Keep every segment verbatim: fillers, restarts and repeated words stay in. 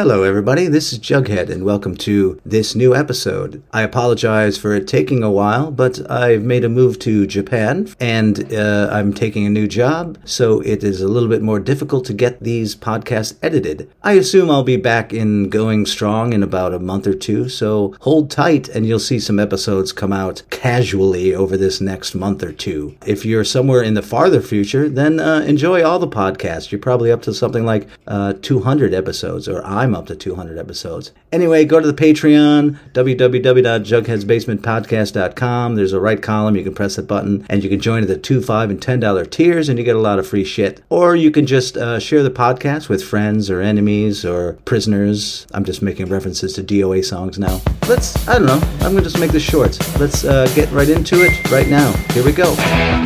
Hello everybody, this is Jughead and welcome to this new episode. I apologize for it taking a while, but I've made a move to Japan and uh, I'm taking a new job, so it is a little bit more difficult to get these podcasts edited. I assume I'll be back in going strong in about a month or two, so hold tight and you'll see some episodes come out casually over this next month or two. If you're somewhere in the farther future, then uh, enjoy all the podcasts. You're probably up to something like uh, two hundred episodes, or I'm up to two hundred episodes. Anyway, go to the Patreon, w w w dot jugheads basement podcast dot com. There's a right column. You can press the button, and you can join at the two dollars, five dollars, and ten dollars tiers, and you get a lot of free shit. Or you can just uh, share the podcast with friends or enemies or prisoners. I'm just making references to D O A songs now. Let's, I don't know, I'm going to just make this short. Let's uh, get right into it right now. Here we go.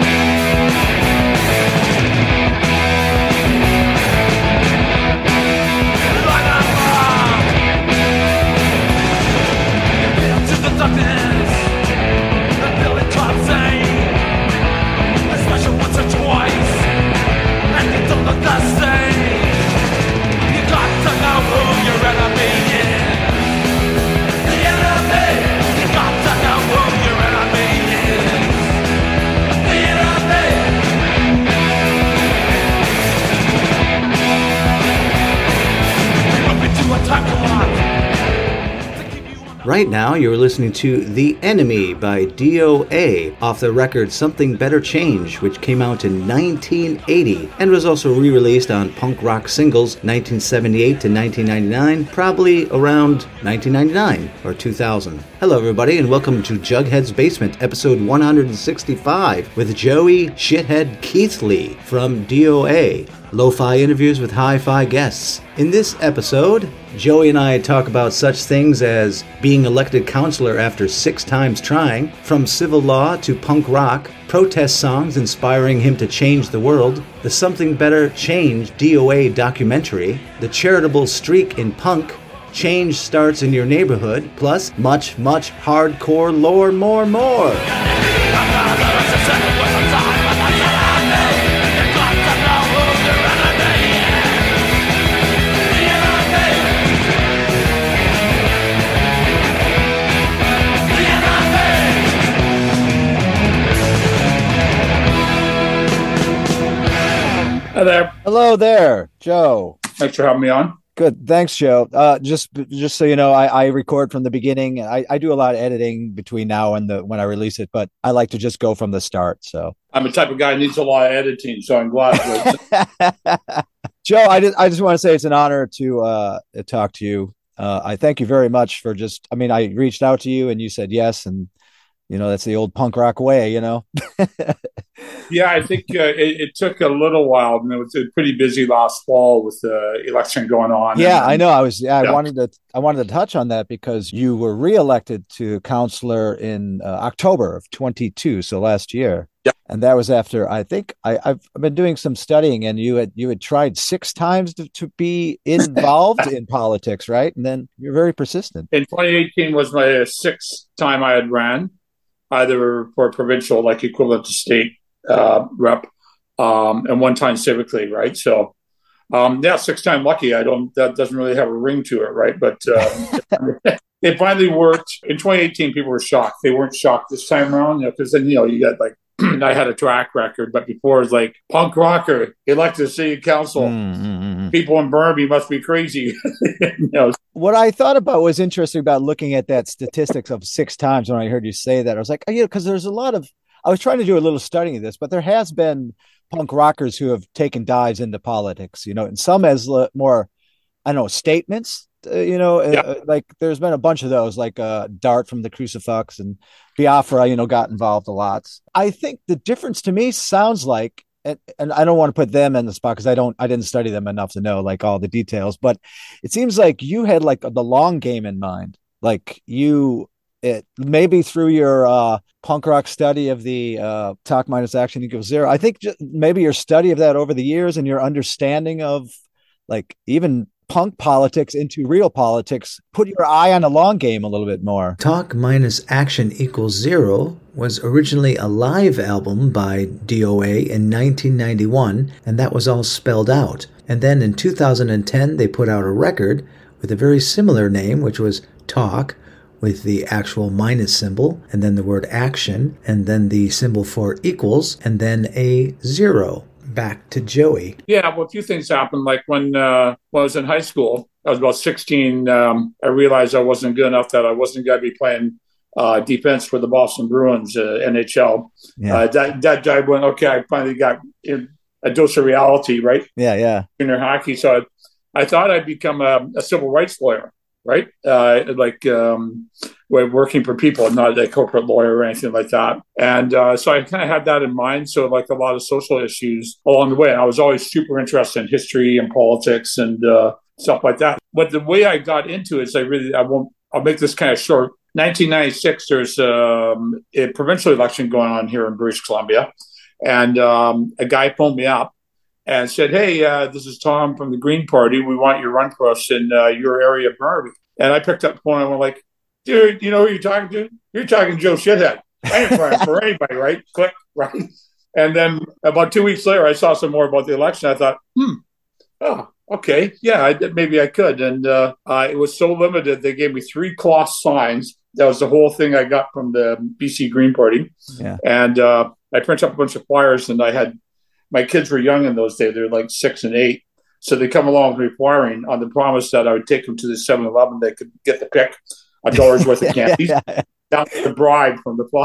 Right now, you're listening to The Enemy by D O A off the record Something Better Change, which came out in nineteen eighty and was also re-released on Punk Rock Singles nineteen seventy-eight to nineteen ninety-nine, probably around nineteen ninety-nine or two thousand. Hello, everybody, and welcome to Jughead's Basement, episode one hundred sixty-five, with Joey Shithead Keithley from D O A. Lo-fi interviews with hi-fi guests. In this episode, Joey and I talk about such things as being elected counselor after six times trying, from civil law to punk rock, protest songs inspiring him to change the world, the Something Better Change D O A documentary, the charitable streak in punk, change starts in your neighborhood, plus much, much hardcore lore, more, more. Hi there. Hello there, Joe. Thanks for having me on. Good. Thanks, Joe. Uh, just just so you know, I, I record from the beginning. I, I do a lot of editing between now and the when I release it, but I like to just go from the start. So I'm the type of guy who needs a lot of editing, so I'm glad. Joe, I just I just want to say it's an honor to uh, talk to you. Uh, I thank you very much for just. I mean, I reached out to you and you said yes, and you know that's the old punk rock way, you know. Yeah, I think uh, it, it took a little while, and it was pretty busy last fall with the election going on. Yeah, and, I know. I was. Yeah, yeah. I wanted to. I wanted to touch on that because you were reelected to counselor in uh, October of twenty-two, so last year. Yeah, and that was after I think I, I've been doing some studying, and you had you had tried six times to, to be involved in politics, right? And then you're very persistent. In twenty eighteen was my sixth time I had ran, either for provincial, like equivalent to state. Uh, rep, um, and one time civically, right? So, um, yeah, six time lucky. I don't. That doesn't really have a ring to it, right? But um, it finally worked. In twenty eighteen, people were shocked. They weren't shocked this time around, you know, because then you know you got like I had a track record, but before it was like punk rocker elected city council. Mm-hmm. People in Burnaby must be crazy. You know. What I thought about was interesting about looking at that statistics of six times when I heard you say that. I was like, oh, yeah, because there's a lot of. I was trying to do a little studying of this, but there has been punk rockers who have taken dives into politics, you know, and some as more, I don't know, statements, uh, you know, yeah. uh, like there's been a bunch of those, like uh, Dart from the Crucifix and Biafra, you know, got involved a lot. I think the difference to me sounds like, and, and I don't want to put them in the spot because I don't, I didn't study them enough to know like all the details, but it seems like you had like the long game in mind, like you. It maybe through your uh, punk rock study of the uh, talk minus action equals zero. I think just maybe your study of that over the years and your understanding of like even punk politics into real politics put your eye on the long game a little bit more. Talk minus action equals zero was originally a live album by D O A in nineteen ninety-one, and that was all spelled out. And then in two thousand ten, they put out a record with a very similar name, which was talk, with the actual minus symbol, and then the word action, and then the symbol for equals, and then a zero. Back to Joey. Yeah, well, a few things happened. Like when, uh, when I was in high school, I was about sixteen. Um, I realized I wasn't good enough, that I wasn't going to be playing uh, defense for the Boston Bruins, uh, N H L. Yeah. Uh, that that job went, okay, I finally got a dose of reality, right? Yeah, yeah. Junior hockey. So I, I thought I'd become a, a civil rights lawyer, right? Uh, like um, working for people, not a corporate lawyer or anything like that. And uh, so I kind of had that in mind. So like a lot of social issues along the way. And I was always super interested in history and politics and uh, stuff like that. But the way I got into it is I really, I won't, I'll make this kind of short. nineteen ninety-six, there's um, a provincial election going on here in British Columbia. And um, a guy phoned me up and said, hey, uh, this is Tom from the Green Party. We want you to run for us in uh, your area of Burnaby. And I picked up the phone and went like, dude, you know who you're talking to? You're talking to Joe Shithead. I ain't running for anybody, right? Click, right? And then about two weeks later, I saw some more about the election. I thought, hmm, oh, okay, yeah, I, maybe I could. And uh, uh, it was so limited, they gave me three cloth signs. That was the whole thing I got from the B C Green Party. Yeah. And uh, I printed up a bunch of flyers, and I had, my kids were young in those days. They were like six and eight. So they come along with me flying on the promise that I would take them to the seven eleven. They could get the pick, a dollar's worth of candies. yeah, yeah. That was the bribe from the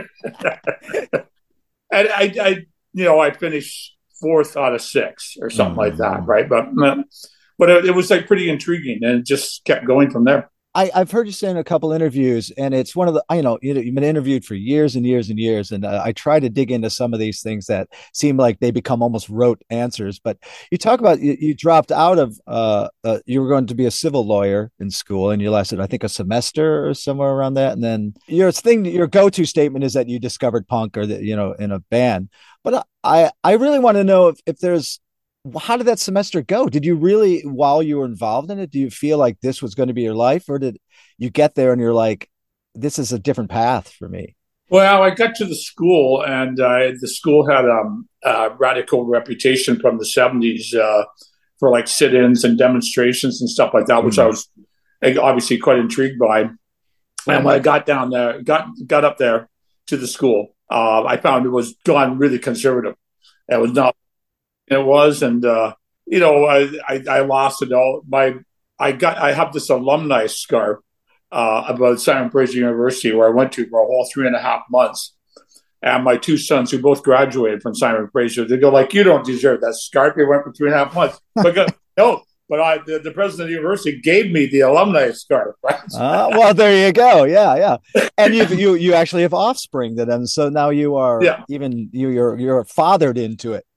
father. And I, I, you know, I finished fourth out of six or something mm-hmm. like that, right? But, but it, it was like pretty intriguing, and it just kept going from there. I, I've heard you say in a couple interviews, and it's one of the, you know, you've been interviewed for years and years and years. And uh, I try to dig into some of these things that seem like they become almost rote answers. But you talk about, you, you dropped out of, uh, uh, you were going to be a civil lawyer in school, and you lasted, I think, a semester or somewhere around that. And then your thing, your go-to statement is that you discovered punk, or that, you know, in a band. But I, I really want to know if, if there's, how did that semester go? Did you really, while you were involved in it, do you feel like this was going to be your life, or did you get there and you're like, this is a different path for me? Well, I got to the school, and uh, the school had um, a radical reputation from the seventies uh, for like sit-ins and demonstrations and stuff like that, mm-hmm. which I was obviously quite intrigued by. And when I got down there, got got up there to the school, uh, I found it was gone really conservative. It was not. It was, and uh, you know, I, I, I lost it all. My, I got, I have this alumni scarf uh, about Simon Fraser University, where I went to for a whole three and a half months. And my two sons, who both graduated from Simon Fraser, they go like, "You don't deserve that scarf. You went for three and a half months." But go, no, but I, the, the president of the university gave me the alumni scarf. Right? uh, well, there you go. Yeah, yeah. And you, you, you actually have offspring to them, so now you are yeah. even you, you're you're fathered into it.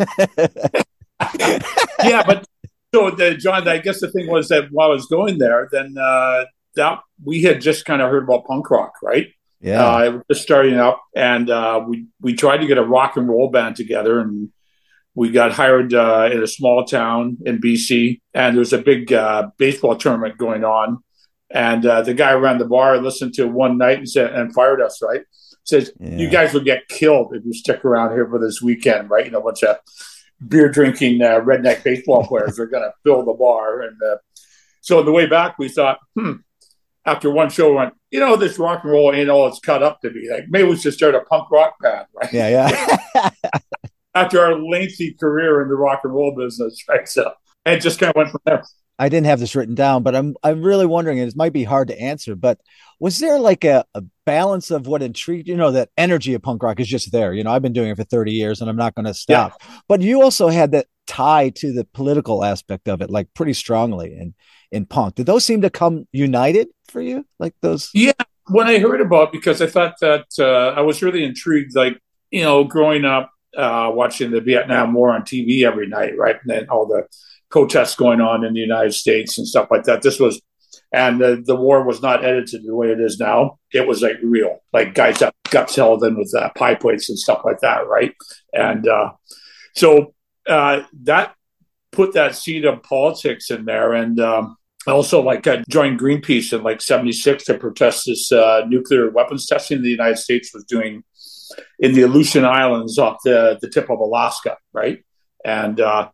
Yeah, but so the, John, I guess the thing was that while I was going there, then uh, that we had just kind of heard about punk rock, right? Yeah, uh, it was just starting up, and uh, we we tried to get a rock and roll band together, and we got hired uh, in a small town in B C, and there was a big uh, baseball tournament going on, and uh, the guy who ran the bar listened to it one night and said and fired us, right? Says, yeah. You guys will get killed if you stick around here for this weekend, right? You know, a bunch of beer drinking uh, redneck baseball players are going to fill the bar. And uh, so on the way back, we thought, hmm, after one show, we went, you know, this rock and roll ain't all it's cut up to be. Like, maybe we should start a punk rock band, right? Yeah, yeah. After our lengthy career in the rock and roll business, right? So, and it just kind of went from there. I didn't have this written down, but I'm I'm really wondering, and it might be hard to answer, but was there like a, a balance of what intrigued, you know, that energy of punk rock is just there. You know, I've been doing it for thirty years and I'm not going to stop. Yeah. But you also had that tie to the political aspect of it, like pretty strongly in, in punk. Did those seem to come united for you? Like those? Yeah. When I heard about, because I thought that uh, I was really intrigued, like, you know, growing up, uh, watching the Vietnam War on T V every night, right? And then all the protests going on in the United States and stuff like that. This was, and the, the war was not edited the way it is now. It was like real, like guys that got held in with uh, pie plates and stuff like that, right? And uh, so uh, that put that seed of politics in there. And um, also, like, I joined Greenpeace in like seventy-six to protest this uh, nuclear weapons testing the United States was doing in the Aleutian Islands off the, the tip of Alaska, right? And uh,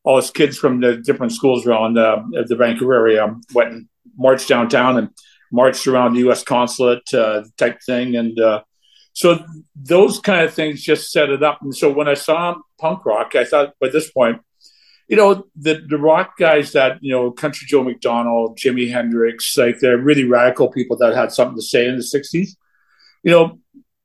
all us kids from the different schools around uh, the Vancouver area went and marched downtown and marched around the U S consulate uh, type thing. And uh, so those kind of things just set it up. And so when I saw punk rock, I thought by this point, you know, the, the rock guys that, you know, Country Joe McDonald, Jimi Hendrix, like they're really radical people that had something to say in the sixties. You know,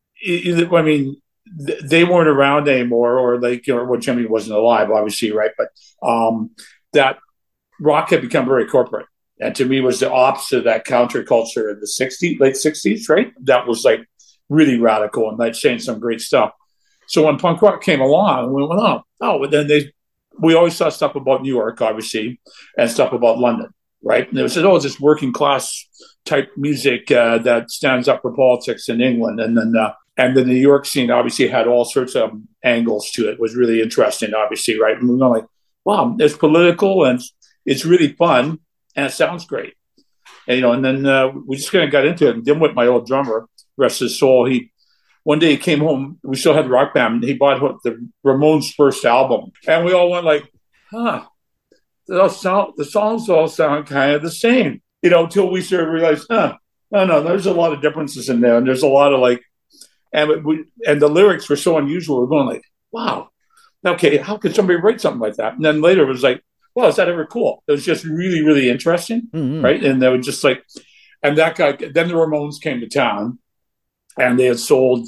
I mean, they weren't around anymore, or like, you know, well, Jimmy wasn't alive, obviously, right? But um, that rock had become very corporate. And to me, was the opposite of that counterculture in the sixties, late sixties, right? That was like really radical and like saying some great stuff. So when punk rock came along, we went, oh, oh, but then they, we always saw stuff about New York, obviously, and stuff about London, right? And it was, oh, this working class type music uh, that stands up for politics in England. And then, uh, and the New York scene obviously had all sorts of angles to it. It was really interesting, obviously, right? And we were like, wow, it's political and it's really fun. And it sounds great. And, you know, and then uh, we just kind of got into it. And then with my old drummer, rest his soul, he, one day he came home, we still had the rock band, and he bought the Ramones' first album. And we all went like, huh, the, sound, the songs all sound kind of the same, you know, until we started to realize, huh, no, no, there's a lot of differences in there. And there's a lot of like, and we, and the lyrics were so unusual. We're going like, wow, okay, how could somebody write something like that? And then later it was like, well, is that ever cool? It was just really, really interesting, mm-hmm. right? And they were just like, and that guy, then the Ramones came to town, and they had sold,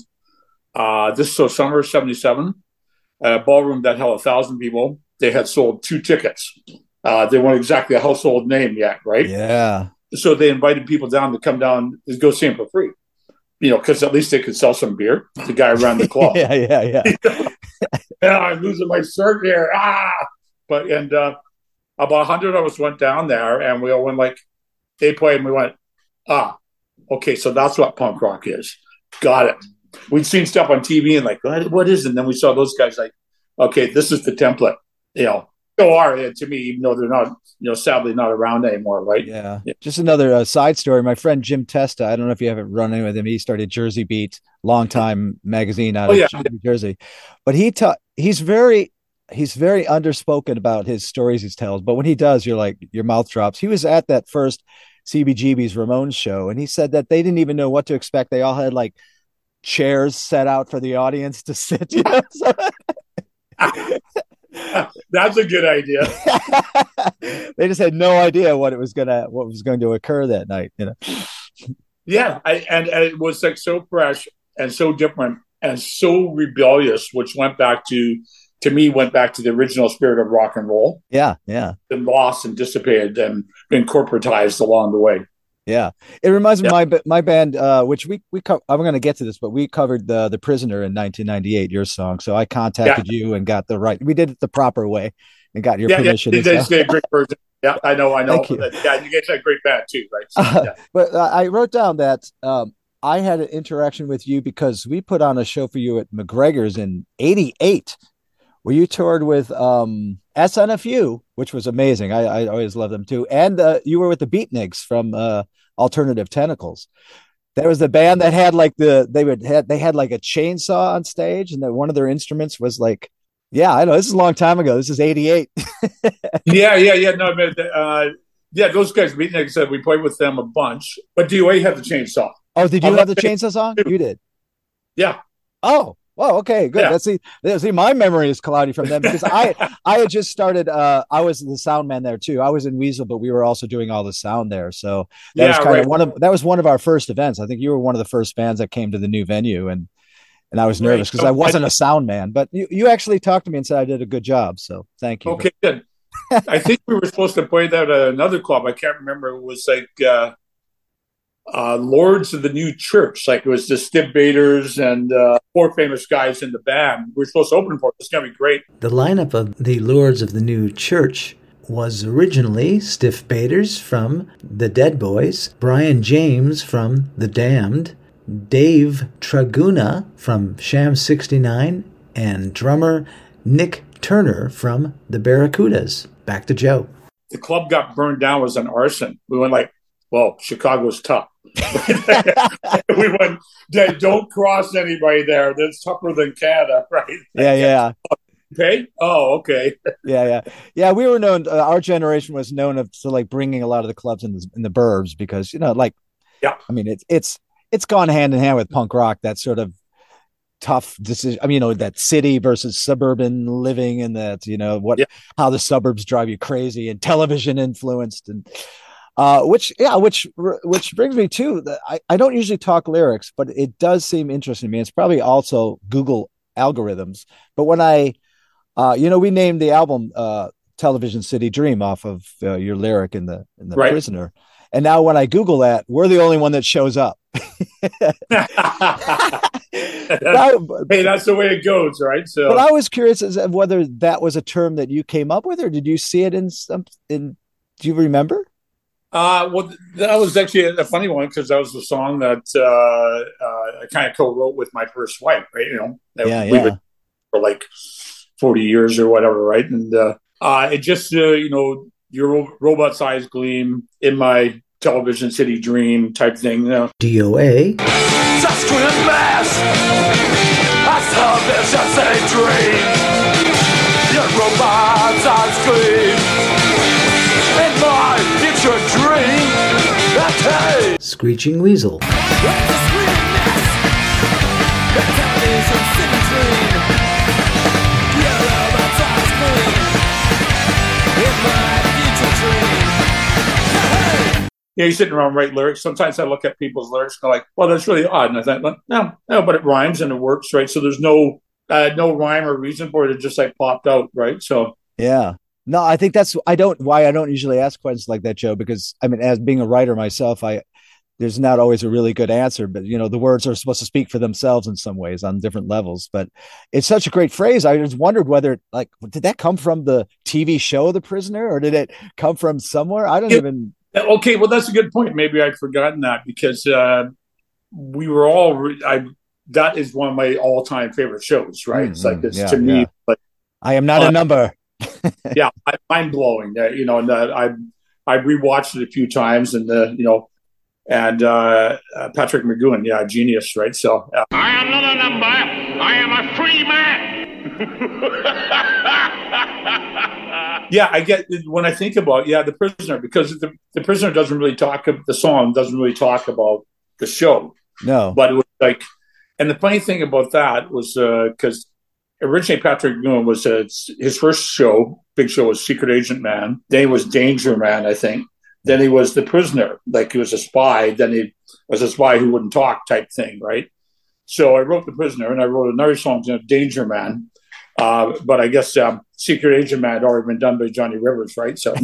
uh, this is so summer seventy-seven, a ballroom that held a thousand people. They had sold two tickets. Uh, they weren't exactly a household name yet, right? Yeah. So they invited people down to come down to go see them for free, you know, because at least they could sell some beer. The guy around the club. yeah, yeah, yeah. You know? Yeah, I'm losing my shirt here. Ah, but and. uh About a hundred of us went down there, and we all went like, they played, and we went, ah, okay, so that's what punk rock is. Got it. We'd seen stuff on T V and like, what, what is it? And then we saw those guys like, okay, this is the template, you know. Still are to me, even though they're not, you know, sadly not around anymore, right? Yeah. yeah. Just another uh, side story. My friend Jim Testa, I don't know if you haven't run in with him. He started Jersey Beat, long-time magazine out oh, of yeah. New Jersey. But he ta- he's very he's very underspoken about his stories he tells, but when he does, you're like, your mouth drops. He was at that first C B G B's Ramones show, and he said that they didn't even know what to expect. They all had like chairs set out for the audience to sit. You know? That's a good idea. They just had no idea what it was gonna what was going to occur that night, you know. Yeah, I, and, and it was like so fresh and so different and so rebellious, which went back to to me went back to the original spirit of rock and roll. Yeah, yeah. And lost and dissipated and been corporatized along the way. Yeah, it reminds me yeah. of my my band, uh, which we we co- I'm going to get to this, but we covered the the Prisoner in nineteen ninety-eight, your song. So I contacted yeah. you and got the right. We did it the proper way and got your yeah, permission. Yeah, you guys did a great version. Yeah, I know, I know. Thank you. Yeah, you guys had a great band too, right? So, uh, yeah. But uh, I wrote down that um, I had an interaction with you because we put on a show for you at McGregor's in eighty-eight. Where you toured with um, S N F U, which was amazing. I, I always love them too. And uh, you were with the Beatniks from uh, Alternative Tentacles. There was the band that had like the they would had they had like a chainsaw on stage, and that one of their instruments was like, yeah, I know this is a long time ago. This is eighty-eight. yeah, yeah, yeah. No, but uh, yeah, those guys Beatniks. Uh, we played with them a bunch. But D O A had the chainsaw. Oh, did you I'm have the chainsaw song? You did. Yeah. Oh. Well, okay, good. Yeah. That's see, see, my memory is cloudy from them because I, I had just started. Uh, I was the sound man there too. I was in Weasel, but we were also doing all the sound there. So that yeah, was kind right. of one of that was one of our first events. I think you were one of the first bands that came to the new venue, and and I was nervous because right. so I wasn't I, a sound man. But you, you actually talked to me and said I did a good job. So thank you. Okay, good. I think we were supposed to play that at another club. I can't remember. It was like. Uh, Uh, Lords of the New Church, like it was the Stiv Bators and uh, four famous guys in the band. We were supposed to open for it. It's going to be great. The lineup of the Lords of the New Church was originally Stiv Bators from the Dead Boys, Brian James from The Damned, Dave Traguna from Sham sixty-nine, and drummer Nick Turner from the Barracudas. Back to Joe. The club got burned down. It was an arson. We went like, well, Chicago's tough. We went, don't cross anybody there. That's tougher than Canada, right? Yeah, yeah. pay? Oh, okay. Yeah, yeah, yeah. We were known. Uh, our generation was known of so like bringing a lot of the clubs in the in the burbs because you know, like, Yeah. I mean, it's it's it's gone hand in hand with punk rock. That sort of tough decision. I mean, you know, that city versus suburban living, and that you know what Yeah. how the suburbs drive you crazy, and television influenced, and uh, which yeah, which which brings me to the, I I don't usually talk lyrics, but it does seem interesting to me. It's probably also Google algorithms, but when I uh, you know, we named the album uh, "Television City Dream" off of uh, your lyric in the in the Right. Prisoner, and now when I Google that, we're the only one that shows up. Hey, that's the way it goes, right? So, but I was curious as of whether that was a term that you came up with, or did you see it in some? In do you remember? Uh, well, that was actually a funny one because that was the song that uh, uh, I kind of co-wrote with my first wife, right? You know, Yeah, we've yeah. been for like forty years or whatever, right? And uh, uh, it just, uh, you know, your robot-sized gleam in my television city dream type thing, you know. D O A. Just couldn't last. I saw this just a dream. Your robots on screen. In my future dream. That hey. Screeching Weasel. It's a screaming mess. The television city dream. Your robots on screen. In my future dream. Hey. Yeah, you're sitting around write lyrics. Sometimes I look at people's lyrics and go like, well, that's really odd. And I think, well, no, no, but it rhymes and it works, right? So there's no uh, no rhyme or reason for it. It just like popped out, right? So Yeah. No, I think that's I don't why I don't usually ask questions like that, Joe, because I mean, as being a writer myself, I there's not always a really good answer, but you know, the words are supposed to speak for themselves in some ways on different levels. But it's such a great phrase. I just wondered whether like did that come from the T V show The Prisoner, or did it come from somewhere? I don't Yeah. even Okay, well, that's a good point. Maybe I'd forgotten that because uh, we were all. Re- I that is one of my all-time favorite shows. Right? Mm, It's like mm, this yeah, to me. yeah. Like, I am not uh, a number. yeah, mind blowing. Uh, you know, and uh, I I rewatched it a few times, and uh, you know, and uh, uh, Patrick McGowan, yeah, genius, right? So uh, I am not a number. I am a free man. yeah, I get when I think about yeah, The Prisoner, because the, the Prisoner doesn't really talk. The song doesn't really talk about the show. No. But it was like, and the funny thing about that was because uh, originally Patrick McGowan was uh, his first show, big show was Secret Agent Man. Then he was Danger Man, I think. Then he was The Prisoner, like he was a spy. Then he was a spy who wouldn't talk type thing, right? So I wrote The Prisoner, and I wrote another song, you know, Danger Man. Uh, but I guess um, Secret Agent Man had already been done by Johnny Rivers, right? So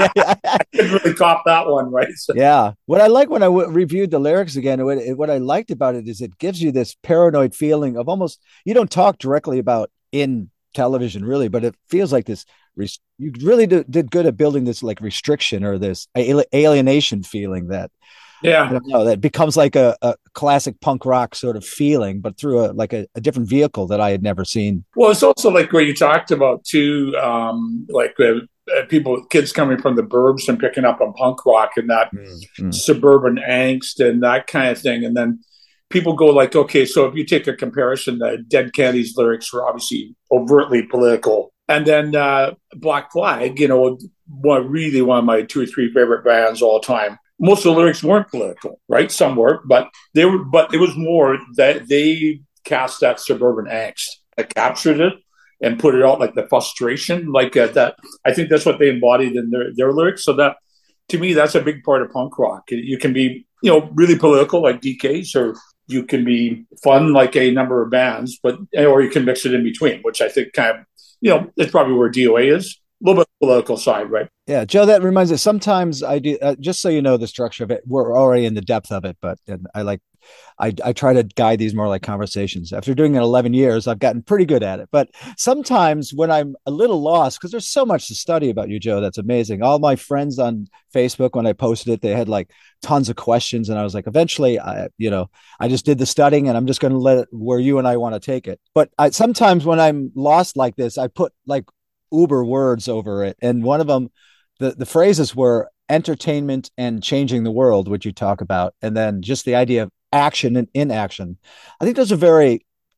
I didn't really cop that one, right? So, Yeah. What I like when I w- reviewed the lyrics again, what, what I liked about it is it gives you this paranoid feeling of almost, you don't talk directly about in television really, but it feels like this, you really do, did good at building this like restriction or this alienation feeling that, yeah, I don't know, that becomes like a, a classic punk rock sort of feeling, but through a like a, a different vehicle that I had never seen. Well, it's also like what you talked about too, um, like uh, people, kids coming from the burbs and picking up on punk rock and that mm-hmm. suburban angst and that kind of thing. And then people go like, okay, so if you take a comparison, the Dead Kennedys lyrics were obviously overtly political. And then uh, Black Flag, you know, one really one of my two or three favorite bands all time. Most of the lyrics weren't political, right? Some were, but they were. But it was more that they cast that suburban angst, that captured it and put it out like the frustration, like uh, that. I think that's what they embodied in their their lyrics. So that, to me, that's a big part of punk rock. You can be, you know, really political like D K's, or you can be fun like a number of bands, but or you can mix it in between, which I think kind of, you know, it's probably where D O A is. A little bit political side, right? Yeah, Joe, that reminds me. Sometimes I do, uh, just so you know the structure of it. We're already in the depth of it, but and I like, I, I try to guide these more like conversations. After doing it eleven years, I've gotten pretty good at it. But sometimes when I'm a little lost, because there's so much to study about you, Joe, that's amazing. All my friends on Facebook, when I posted it, they had like tons of questions, and I was like, eventually, I, you know, I just did the studying, and I'm just going to let it where you and I want to take it. But I, sometimes when I'm lost like this, I put like uber words over it, and one of them, the the phrases were entertainment and changing the world, which you talk about, and then just the idea of action and inaction. I think those are very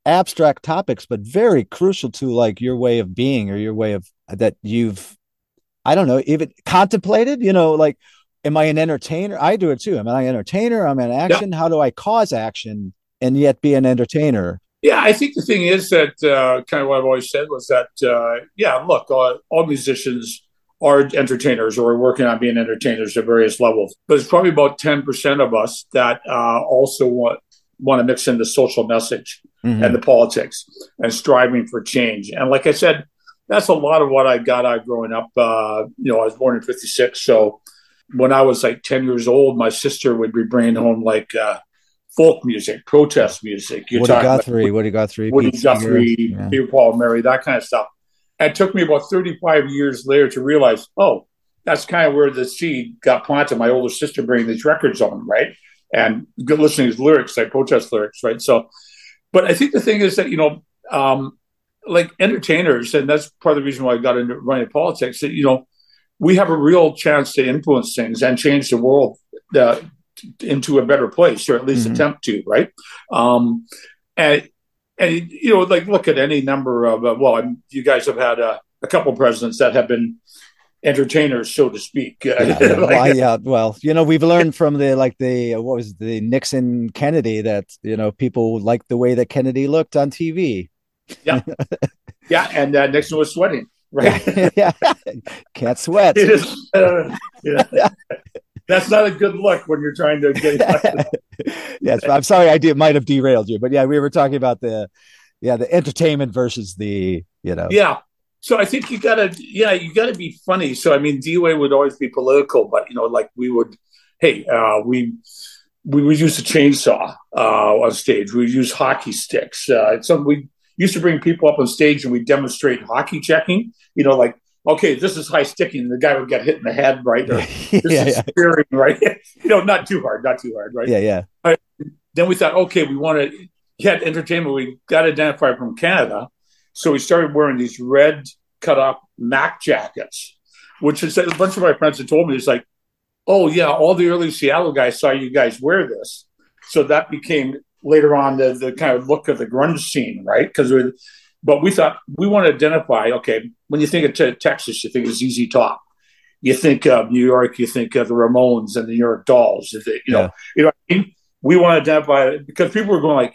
abstract topics, but very crucial to like your way of being or your way of that you've, I don't know, even contemplated, you know, like, am I an entertainer? I do it too. Am I an entertainer? I'm an action. Yeah. How do I cause action and yet be an entertainer? Yeah, I think the thing is that uh, kind of what I've always said was that, uh, yeah, look, all, all musicians are entertainers or are working on being entertainers at various levels. But it's probably about ten percent of us that uh, also want, want to mix in the social message mm-hmm. and the politics and striving for change. And like I said, that's a lot of what I got out growing up. Uh, you know, I was born in fifty-six. So when I was like ten years old, my sister would be bringing home like uh, folk music, protest music. You're Woody Guthrie, like, Woody Guthrie, Woody Pete Guthrie, yeah. Peter, Paul, Mary, that kind of stuff. And it took me about thirty-five years later to realize, oh, that's kind of where the seed got planted. My older sister bringing these records on, right? And good listening to his lyrics, like protest lyrics, right? So, but I think the thing is that, you know, um, like entertainers, and that's part of the reason why I got into running politics, that, you know, we have a real chance to influence things and change the world uh, into a better place, or at least mm-hmm. attempt to, right? Um, and, and, you know, like look at any number of, uh, well, I'm, you guys have had uh, a couple of presidents that have been entertainers, so to speak. Yeah, like, well, yeah, well, you know, we've learned from the, like the, what was it, the Nixon Kennedy that, you know, people liked the way that Kennedy looked on T V. Yeah. Yeah. And uh, Nixon was sweating. Right. Yeah. Can't sweat. It is, uh, yeah. That's not a good look when you're trying to get. Yes. I'm sorry. I did, might have derailed you, but yeah, we were talking about the, yeah, the entertainment versus the, you know. Yeah. So I think you gotta, yeah, you gotta be funny. So, I mean, D-Way would always be political, but, you know, like we would, hey, uh, we, we would use a chainsaw uh, on stage. We would use hockey sticks. Uh, some we used to bring people up on stage and we demonstrate hockey checking, you know, like, okay, this is high sticking. And the guy would get hit in the head, right? Or, this yeah, is yeah. spearing, right? You know, not too hard, not too hard, right? Yeah, yeah. Right. Then we thought, okay, we want to, you had entertainment. We got to identify from Canada. So we started wearing these red cut off Mac jackets, which is a bunch of my friends had told me, it's like, oh yeah, all the early Seattle guys saw you guys wear this. So that became later on the, the kind of look of the grunge scene, right? Because but we thought we want to identify, okay, when you think of te- Texas, you think of Z Z Top. You think of New York, you think of the Ramones and the New York Dolls. You know, yeah. you know what I mean? We want to identify it because people were going like,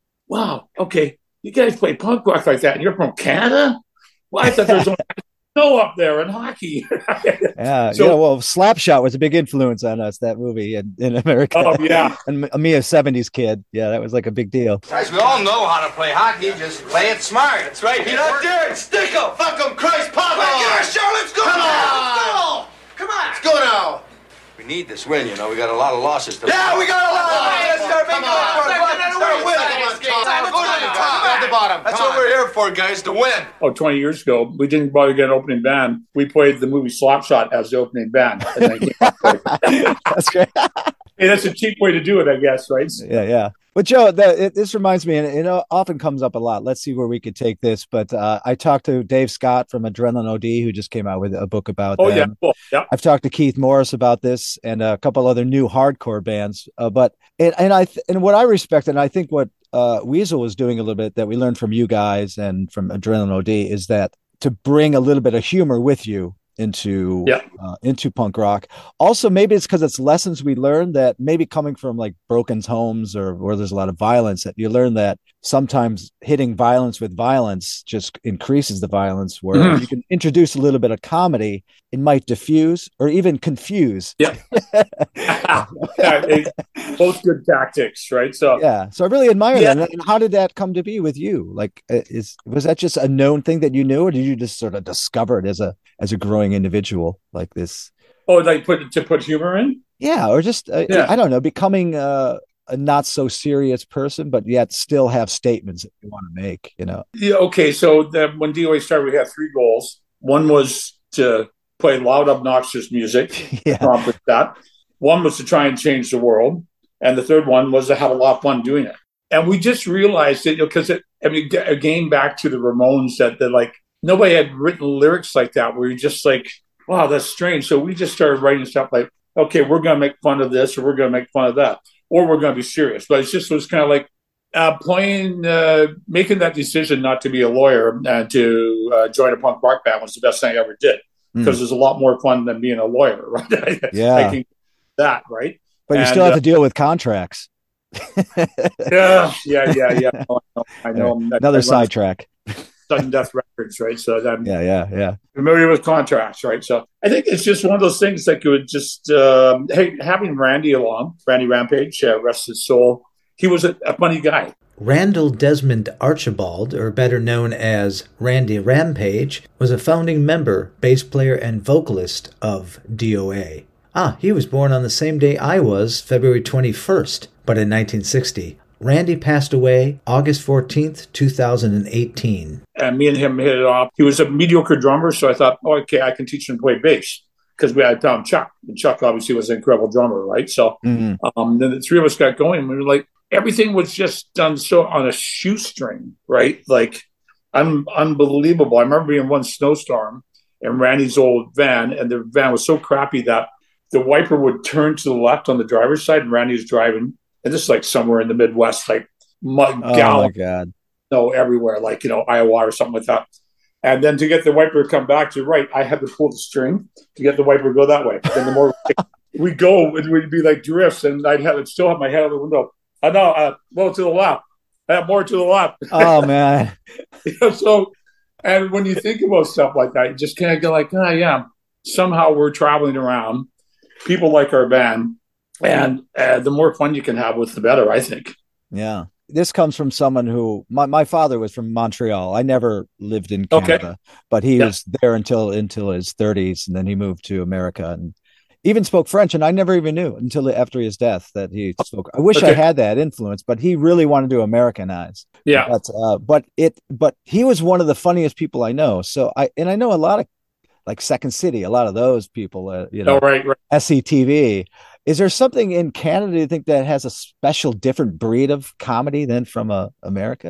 wow, okay, you guys play punk rock like that and you're from Canada? Well, I thought there was only snow up there in hockey. yeah, so, yeah. Well, Slapshot was a big influence on us, that movie in, in America. Oh, yeah. And me, a seventies kid. Yeah, that was like a big deal. Guys, we all know how to play hockey. Just play it smart. That's right. You're not daring. Stick 'em. Fuck 'em. Christ, pop 'em. Yeah, sure. Let's go. Come on. Let's go. Come on. Let's go now. We need this win, you know. We got a lot of losses. To yeah, we got a lot of losses. Let's start making it for it. Start winning. Let's go to the top. At the bottom. That's what we're here for, guys, to win. Oh, twenty years ago, we didn't bother to get an opening band. We played the movie Slapshot as the opening band. That's great. Hey, that's a cheap way to do it, I guess, right? Yeah, yeah. But Joe, that, it, this reminds me, and it often comes up a lot. Let's see where we could take this. But uh, I talked to Dave Scott from Adrenaline O D, who just came out with a book about oh, them. Yeah, cool. Yeah. I've talked to Keith Morris about this and a couple other new hardcore bands. Uh, but and, and I th- and what I respect, and I think what uh, Weasel was doing a little bit that we learned from you guys and from Adrenaline O D is that to bring a little bit of humor with you into yeah. uh, into punk rock. Also, maybe it's because it's lessons we learned that maybe coming from like broken homes or where there's a lot of violence, that you learn that sometimes hitting violence with violence just increases the violence, where mm-hmm. you can introduce a little bit of comedy, it might diffuse or even confuse. Yeah. yeah both good tactics, right? So yeah. So I really admire yeah. that. And how did that come to be with you? Like, is was that just a known thing that you knew, or did you just sort of discover it as a as a growing individual like this? Oh, like put to put humor in? Yeah, or just uh, yeah. I don't know, becoming uh, a not so serious person, but yet still have statements that you want to make. You know? Yeah. Okay. So the, when D O A started, we had three goals. One was to play loud, obnoxious music. yeah. Accomplish that. One was to try and change the world, and the third one was to have a lot of fun doing it. And we just realized that, you know, because it, I mean, again, back to the Ramones, that that like nobody had written lyrics like that. Where you're just like, wow, that's strange. So we just started writing stuff like, okay, we're going to make fun of this, or we're going to make fun of that, or we're going to be serious. But it just was kind of like, uh, playing, uh, making that decision not to be a lawyer and to uh, join a punk rock band was the best thing I ever did because mm. it's a lot more fun than being a lawyer, right? Yeah, I can that right, but you and, still have uh, to deal with contracts. yeah, yeah, yeah, yeah. I know. I know. Yeah. Another sidetrack. Sudden death records, right? So I'm yeah, yeah, yeah. familiar with contracts, right? So I think it's just one of those things that could just um, hey, having Randy along, Randy Rampage, uh, rest his soul. He was a, a funny guy. Randall Desmond Archibald, or better known as Randy Rampage, was a founding member, bass player, and vocalist of D O A. Ah, he was born on the same day I was, February twenty-first, but in nineteen sixty. Randy passed away August fourteenth, two thousand eighteen. And me and him hit it off. He was a mediocre drummer, so I thought, oh, okay, I can teach him to play bass. Because we had found Chuck, and Chuck obviously was an incredible drummer, right? So mm-hmm. um, then the three of us got going, and we were like, everything was just done so on a shoestring, right? Like, un- unbelievable. I remember being in one snowstorm in Randy's old van, and the van was so crappy that the wiper would turn to the left on the driver's side, and Randy was driving. And this is like somewhere in the Midwest, like mud, oh gallon, my God, no, everywhere, like, you know, Iowa or something like that. And then to get the wiper to come back to right, I had to pull the string to get the wiper to go that way. Then the more we go, it would be like drifts, and I'd have I'd still have my head out the window. I know, uh, well to the left, I have more to the left. Oh man, you know, so and when you think about stuff like that, you just kind of go like, oh yeah, somehow we're traveling around. People like our band. And uh, the more fun you can have with, the better, I think. Yeah. This comes from someone who, my, my father was from Montreal. I never lived in Canada, okay. but he yeah. was there until until his thirties, and then he moved to America and even spoke French. And I never even knew until after his death that he spoke. I wish okay. I had that influence, but he really wanted to Americanize. Yeah. But, uh, but it, but he was one of the funniest people I know. So I, and I know a lot of, like Second City, a lot of those people, uh, you know, oh, right, right. S C T V. Is there something in Canada you think that has a special, different breed of comedy than from uh, America?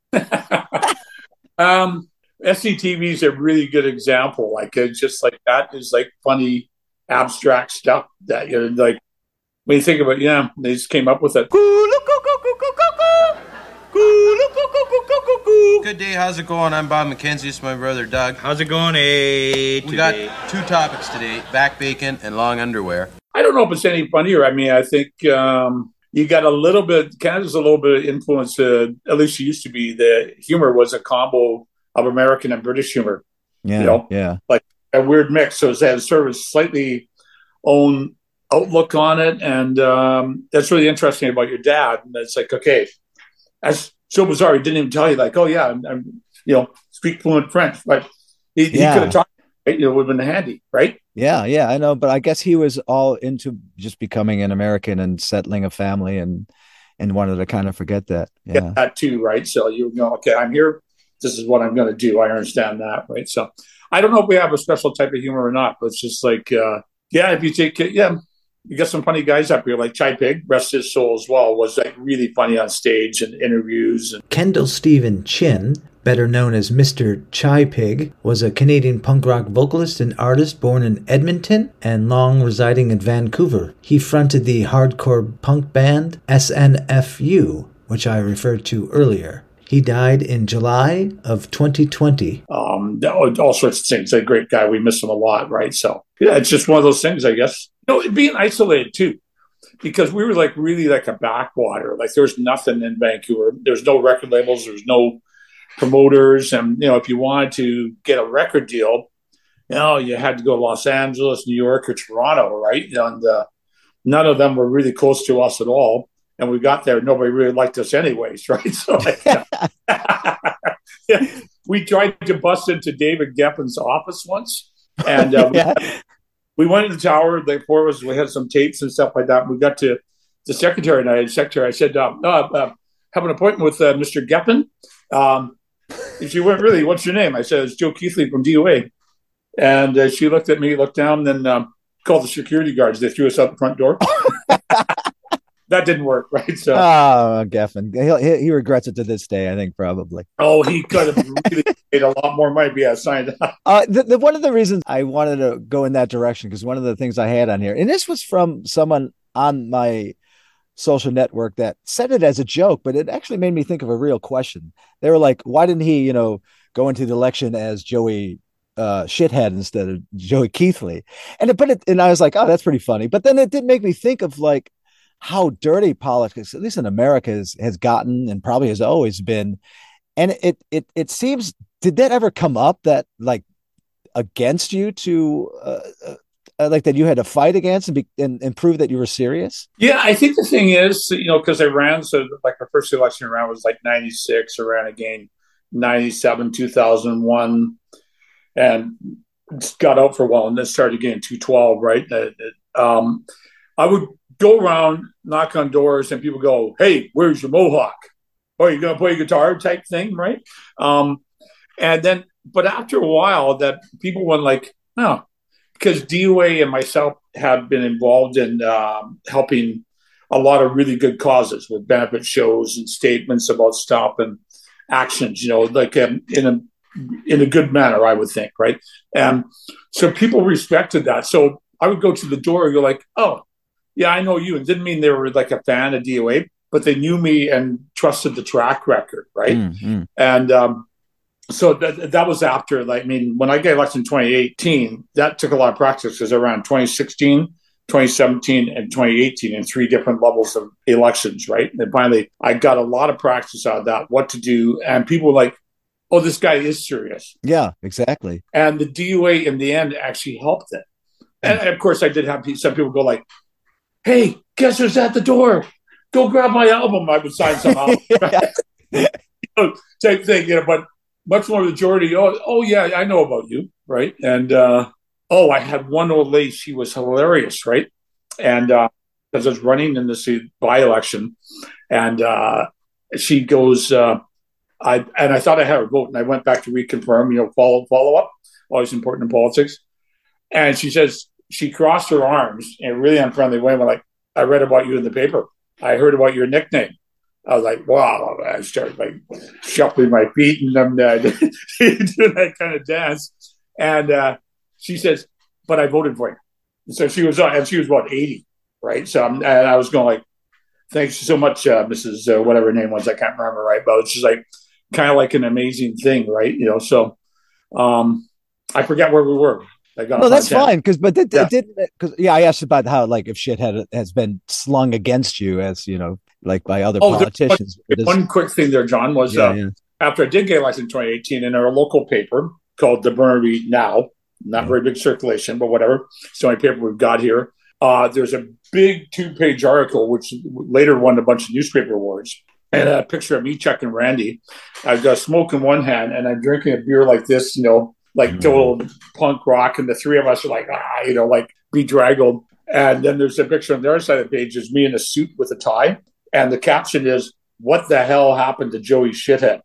um, S C T V is a really good example. Like, it's just like that is like funny, abstract stuff that you're like, when you think about, yeah, they just came up with it. Good day, how's it going? I'm Bob McKenzie, it's my brother Doug. How's it going, eh? We got two topics today, back bacon and long underwear. I don't know if it's any funnier. I mean, I think um, you got a little bit, Canada's a little bit of influence, uh, at least it used to be. The humor was a combo of American and British humor. Yeah, you know? yeah. Like a weird mix. So it has sort of a slightly own outlook on it. And um, that's really interesting about your dad. And it's like, okay, that's so bizarre. He didn't even tell you, like, oh, yeah, I'm, I'm you know, speak fluent French. But he, yeah. he could have talked, right? You know, it would have been handy, right? Yeah, yeah, I know. But I guess he was all into just becoming an American and settling a family and and wanted to kind of forget that. Yeah, Get that too, right? So you know, okay, I'm here. This is what I'm going to do. I understand that, right? So I don't know if we have a special type of humor or not, but it's just like, uh, yeah, if you take it, yeah, you got some funny guys up here, like Chai Pig, rest his soul as well, was like really funny on stage and interviews. And Kendall Stephen Chin, better known as Mister Chai Pig, was a Canadian punk rock vocalist and artist born in Edmonton and long residing in Vancouver. He fronted the hardcore punk band S N F U, which I referred to earlier. He died in July of twenty twenty. Um, all sorts of things. A great guy. We miss him a lot, right? So, yeah, it's just one of those things, I guess. You know, being isolated, too, because we were like really like a backwater. Like there was nothing in Vancouver. There's no record labels. There's no promoters. And, you know, if you wanted to get a record deal, you know, you had to go to Los Angeles, New York, or Toronto, right? And uh, none of them were really close to us at all. And we got there, nobody really liked us anyways, right? So like, yeah, we tried to bust into David Geffen's office once. And uh, yeah. we, we went in the tower, the four of us, we had some tapes and stuff like that. We got to the secretary and I, the secretary, I said, uh, uh, uh, have an appointment with uh, Mister Geffen. Um, she went, really, what's your name? I said, it's Joe Keithley from D O A. And uh, she looked at me, looked down, then um, called the security guards. They threw us out the front door. That didn't work, right? So, oh, Geffen, he, he regrets it to this day. I think probably. Oh, he could have really made a lot more money. Yeah, signed up. Uh, the, the, one of the reasons I wanted to go in that direction because one of the things I had on here, and this was from someone on my social network that said it as a joke, but it actually made me think of a real question. They were like, why didn't he, you know, go into the election as Joey uh, Shithead instead of Joey Keithley? And it, but it, and I was like, oh, that's pretty funny. But then it did make me think of like how dirty politics, at least in America, has, has gotten and probably has always been. And it, it, it seems, did that ever come up that like against you to, uh, uh, like that you had to fight against and, be, and, and prove that you were serious? Yeah, I think the thing is, you know, because I ran, so like my first election around was like ninety-six, I ran again ninety-seven, two thousand one, and got out for a while and then started again in two twelve, right? Um, I would go around, knock on doors, and people go, hey, where's your mohawk? Oh, you going to play guitar type thing, right? Um, and then, but after a while, that people went like, oh, because D O A and myself have been involved in um, helping a lot of really good causes with benefit shows and statements about stuff and actions, you know, like um, in a in a good manner, I would think, right? And so people respected that. So I would go to the door and go like, oh, yeah, I know you. And didn't mean they were like a fan of D O A, but they knew me and trusted the track record, right? Mm-hmm. And um, so that, that was after, like, I mean, when I got elected in twenty eighteen, that took a lot of practice because around twenty sixteen, twenty seventeen, and twenty eighteen in three different levels of elections, right? And finally, I got a lot of practice out of that, what to do. And people were like, oh, this guy is serious. Yeah, exactly. And the D O A in the end actually helped it. And, and of course, I did have some people go like, hey, guess who's at the door? Go grab my album. I would sign somehow. you know, same thing, you know, but much more majority, oh, oh, yeah, I know about you, right? And, uh, oh, I had one old lady, she was hilarious, right? And uh, because I was running in this by-election, and uh, she goes, uh, I and I thought I had her vote, and I went back to reconfirm, you know, follow, follow up, always important in politics. And she says, she crossed her arms in a really unfriendly way, and went like, I read about you in the paper. I heard about your nickname. I was like, wow. I started like shuffling my feet and I'm uh, doing that kind of dance. And uh, she says, but I voted for you. And so she was, uh, and she was about eighty, right? So I'm, and I was going like, thanks so much, uh, Missus Uh, whatever her name was. I can't remember, right? But it's just like kind of like an amazing thing, right? You know, so um, I forget where we were. No, that's fine. Because, but it, yeah. it did, because, yeah, I asked about how, like, if shit had, has been slung against you as, you know, like by other oh, politicians. One, one quick thing there, John, was yeah, uh, yeah. after I did get elected in twenty eighteen in our local paper called the Burnaby Now, not yeah. very big circulation, but whatever. It's the only paper we've got here. Uh, there's a big two-page article, which later won a bunch of newspaper awards, and a picture of me, Chuck, and Randy. I've got a smoke in one hand, and I'm drinking a beer like this, you know, like mm-hmm. total punk rock, and the three of us are like, ah, you know, like bedraggled. And then there's a picture on the other side of the page is me in a suit with a tie. And the caption is, what the hell happened to Joey Shithead?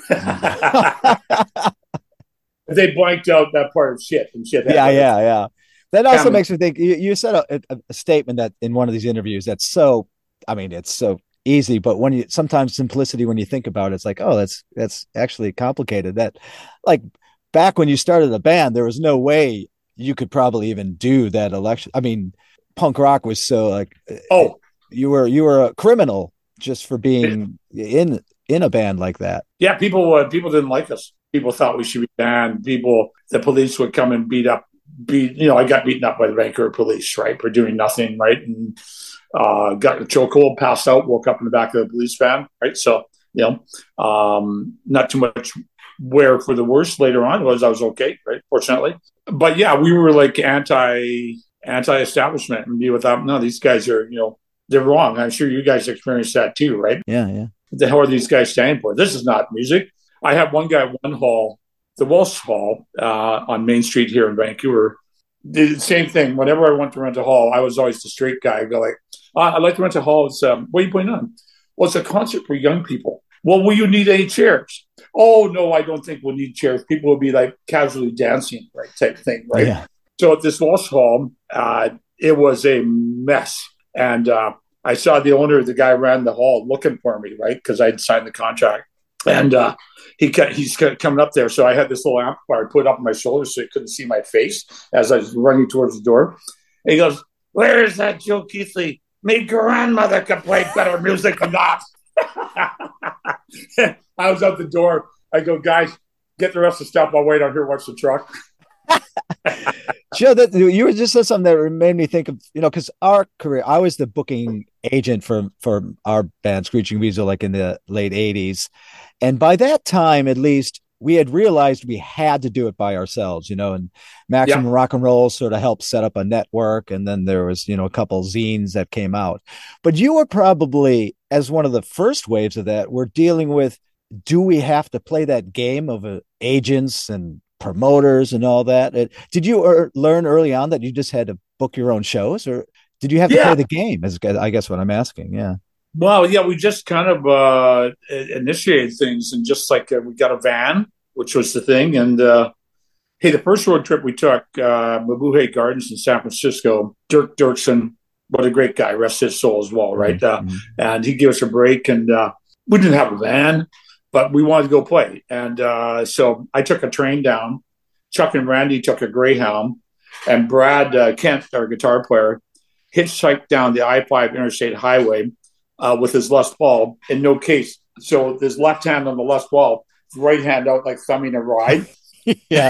They blanked out that part of shit and shit. Yeah, yeah, yeah. That also um, makes me think, you, you said a, a, a statement that in one of these interviews that's so, I mean, it's so easy, but when you, sometimes simplicity, when you think about it, it's like, oh, that's, that's actually complicated. That, like, back when you started the band, there was no way you could probably even do that election. I mean, punk rock was so like, oh, you were you were a criminal just for being in in a band like that. Yeah, people uh, people didn't like us. People thought we should be banned. People, the police would come and beat up, beat. You know, I got beaten up by the Vancouver police, right, for doing nothing, right, and uh, got a chokehold, passed out, woke up in the back of the police van, right. So you know, um, not too much. Where for the worst later on was I was okay, right? Fortunately, but yeah, we were like anti anti establishment and be without. No, these guys are, you know, they're wrong. I'm sure you guys experienced that too, right? Yeah, yeah. What the hell are these guys standing for? This is not music. I had one guy, one hall, the Walsh Hall uh, on Main Street here in Vancouver. The same thing. Whenever I went to rent a hall, I was always the straight guy. I'd go like, uh, I'd like to rent a hall. It's um, what are you putting on? Well, it's a concert for young people. Well, will you need any chairs? Oh, no, I don't think we'll need chairs. People will be like casually dancing, right, type thing, right? Yeah. So at this Walsh Hall, uh, it was a mess. And uh, I saw the owner, the guy ran the hall looking for me, right, because I'd signed the contract. And uh, he he's coming up there. So I had this little amplifier put up on my shoulder so he couldn't see my face as I was running towards the door. And he goes, where is that Joe Keithley? My grandmother could play better music than that. I was out the door. I go, guys, get the rest of the stuff. I'll wait out here, watch the truck. Joe, that you were just said something that made me think of, you know, because our career, I was the booking agent for for our band Screeching Weasel, like in the late eighties, and by that time, at least, we had realized we had to do it by ourselves, you know. And Maximum Yeah. Rock and Roll sort of helped set up a network, and then there was, you know, a couple zines that came out. But you were probably, as one of the first waves of that, we're dealing with, do we have to play that game of uh, agents and promoters and all that? Uh, Did you er, learn early on that you just had to book your own shows, or did you have to Yeah. play the game? Is I guess what I'm asking. Yeah. Well, yeah, we just kind of uh, initiated things, and just like uh, we got a van, which was the thing. And uh, hey, the first road trip we took, uh, Mabuhay Gardens in San Francisco, Dirk Dirksen, what a great guy, rest his soul as well, right? Mm-hmm. Uh, and he gave us a break, and uh, we didn't have a van, but we wanted to go play. And uh, so I took a train down. Chuck and Randy took a Greyhound, and Brad uh, Kent, our guitar player, hitchhiked down the I five Interstate Highway uh, with his Les Paul in no case. So his left hand on the Les Paul, his right hand out like thumbing a ride. Yeah.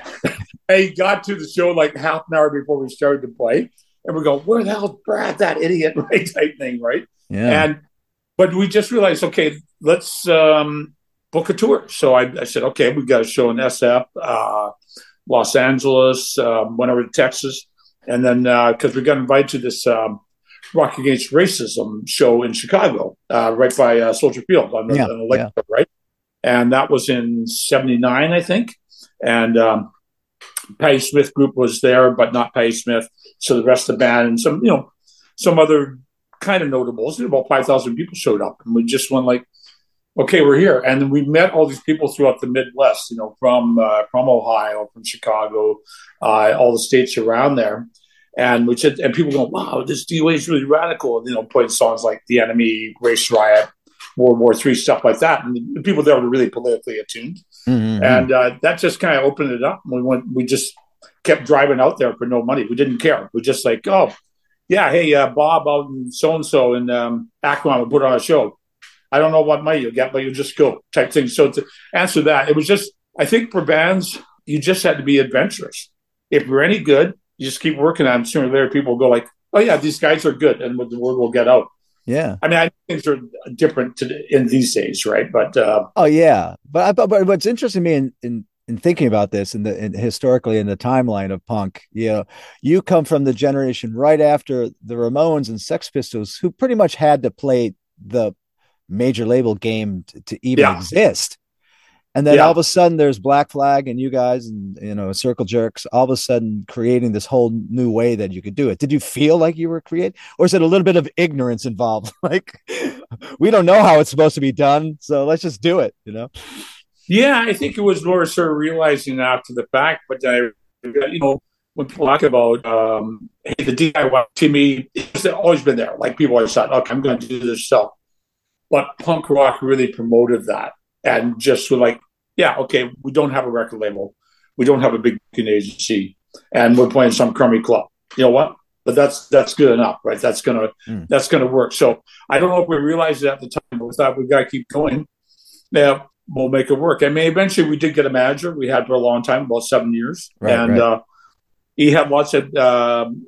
And he got to the show like half an hour before we started to play. And we go, where the hell's Brad, that idiot, right? Type thing, right? Yeah. And but we just realized, okay, let's um, book a tour. So I, I said, okay, we got a show in S F, uh, Los Angeles, um, went over to Texas. And then because uh, we got invited to this um, Rock Against Racism show in Chicago, uh, right by uh, Soldier Field on the, Yeah, on the lake, yeah. right? And that was in seventy-nine, I think. And um, Patti Smith group was there, but not Patti Smith. So the rest of the band and some, you know, some other kind of notables, about five thousand people showed up. And we just went like, okay, we're here. And then we met all these people throughout the Midwest, you know, from uh, from Ohio, from Chicago, uh, all the states around there. And we said, and people go, wow, this D O A is really radical. You know, playing songs like The Enemy, Race Riot, World War Three, stuff like that. And the people there were really politically attuned. Mm-hmm. And uh, that just kind of opened it up. We went, we just kept driving out there for no money. We didn't care. We just like, oh, yeah, hey, uh, Bob out in so-and-so in um, Akron will put on a show. I don't know what money you get, but you just go type thing. So to answer that, it was just, I think for bands, you just had to be adventurous. If you're any good, you just keep working on it. Sooner or later, people will go like, oh, yeah, these guys are good. And the word will get out. Yeah. I mean, I think things are different to, in these days, right? But uh, oh, yeah. But, but but what's interesting to me in, in, in thinking about this and in, in historically in the timeline of punk, you know, you come from the generation right after the Ramones and Sex Pistols, who pretty much had to play the major label game to, to even Yeah. exist. And then Yeah. all of a sudden there's Black Flag and you guys and, you know, Circle Jerks, all of a sudden creating this whole new way that you could do it. Did you feel like you were creating, or is it a little bit of ignorance involved? Like, we don't know how it's supposed to be done, so let's just do it, you know? yeah, I think it was more sort of realizing after the fact. But I, you know, when people talk about um, hey, the D I Y to me, it's always been there. Like people always thought, okay, I'm going to do this stuff. But punk rock really promoted that. And just were like, yeah, okay, we don't have a record label. We don't have a big agency. And we're playing some crummy club. You know what? But that's that's good enough, right? That's gonna Mm. that's gonna work. So I don't know if we realized it at the time, but we thought we've got to keep going. Yeah, we'll make it work. I mean, eventually we did get a manager. We had for a long time, about seven years. Right, and right. Uh, he had lots of um,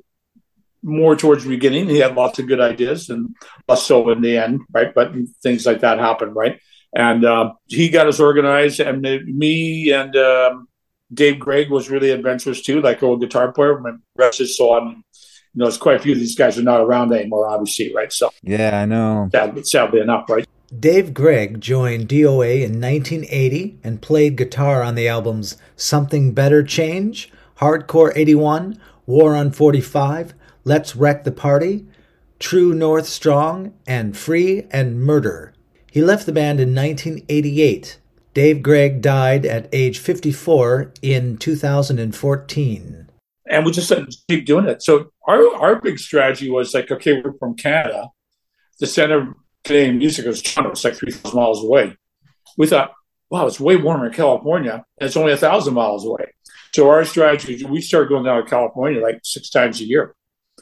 more towards the beginning. He had lots of good ideas and less so in the end, right? But things like that happen, right? And uh, he got us organized, and me and um, Dave Gregg was really adventurous too, like old guitar player. Rest his soul. You know, it's quite a few of these guys are not around anymore, obviously, right? So Yeah, I know. sadly, sadly enough, right? Dave Gregg joined D O A in nineteen eighty and played guitar on the albums Something Better Change, Hardcore eighty-one, War on forty-five, Let's Wreck the Party, True North Strong, and Free and Murder. He left the band in nineteen eighty-eight. Dave Gregg died at age fifty-four in two thousand fourteen. And we just said, keep doing it. So our our big strategy was like, okay, we're from Canada. The center of Canadian music is Toronto. It's like three thousand miles away. We thought, wow, it's way warmer in California, and it's only a thousand miles away. So our strategy, we started going down to California like six times a year.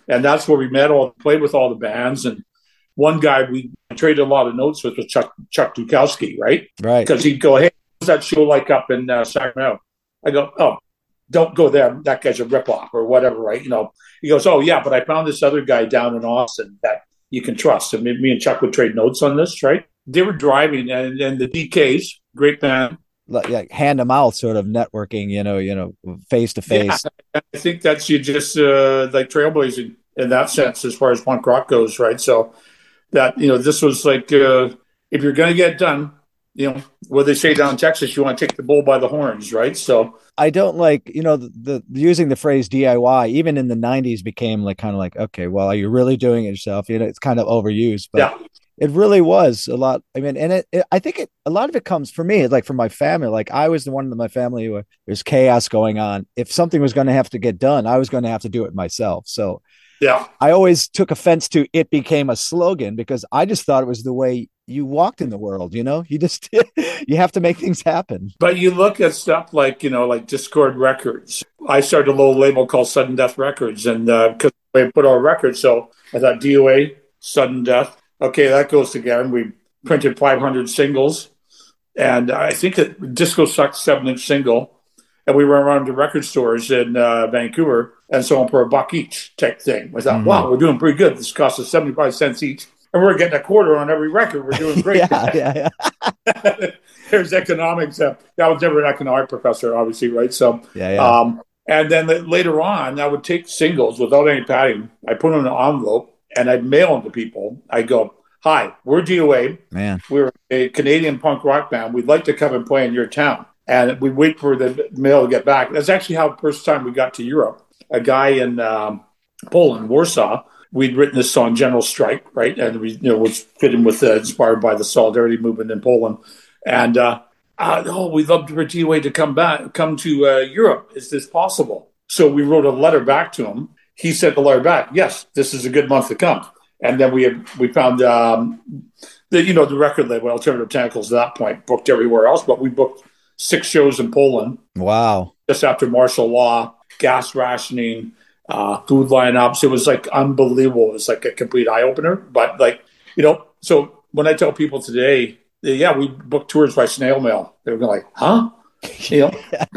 and that's where we met all, played with all the bands. And one guy we traded a lot of notes with was Chuck Chuck Dukowski, right? Right. Because he'd go, "Hey, what's that show like up in uh, Sacramento?" I go, "Oh, don't go there. That guy's a ripoff or whatever, right?" You know. He goes, "Oh yeah, but I found this other guy down in Austin that you can trust." And me, me and Chuck would trade notes on this, right? They were driving, and, and the D Ks, great band. Like hand to mouth sort of networking, you know, you know, face to face. I think that's you just uh, like trailblazing in that sense as far as punk rock goes, right? So that, you know, this was like, uh, if you're going to get done, you know, what they say down in Texas, you want to take the bull by the horns, right? So I don't like, you know, the, the using the phrase D I Y, even in the nineties became like kind of like, okay, well, are you really doing it yourself? You know, it's kind of overused, but yeah. It really was a lot. I mean, and it, it, I think it, a lot of it comes for me, like from my family. Like I was the one in my family where there's chaos going on. If something was going to have to get done, I was going to have to do it myself. So yeah, I always took offense to it became a slogan because I just thought it was the way you walked in the world. You know, you just, you have to make things happen. But you look at stuff like, you know, like Discord Records. I started a little label called Sudden Death Records, and because uh, we put our records, so I thought D O A, Sudden Death. Okay, that goes together. We printed five hundred singles, and I think that Disco Sucks seven-inch single, and we went around to record stores in uh, Vancouver and sold them for a buck each type thing. I thought, mm-hmm. wow, we're doing pretty good. This cost us seventy-five cents each, and we're getting a quarter on every record. We're doing great. yeah, yeah, yeah. There's economics. Uh, I was never an economic professor, obviously, right? So, yeah, yeah. Um, and then the, later on, I would take singles without any padding. I put them in an envelope, and I'd mail them to people. I'd go, "Hi, we're D O A. Man, we're a Canadian punk rock band. We'd like to come and play in your town." And we'd wait for the mail to get back. That's actually how the first time we got to Europe. A guy in um, Poland, Warsaw, we'd written this song, General Strike, right? And we, you know, was fitting with, uh, inspired by the Solidarity movement in Poland. And, uh, uh, oh, we'd love for D O A to come back, come to uh, Europe. Is this possible? So we wrote a letter back to him. He sent the letter back. Yes, this is a good month to come. And then we had, we found um, the, you know, the record label, Alternative Tentacles, at that point, booked everywhere else. But we booked six shows in Poland. Wow. Just after martial law, gas rationing, uh, food lineups. It was like unbelievable. It was like a complete eye opener. But like, you know, so when I tell people today, yeah, we booked tours by snail mail. They're like, huh? You know?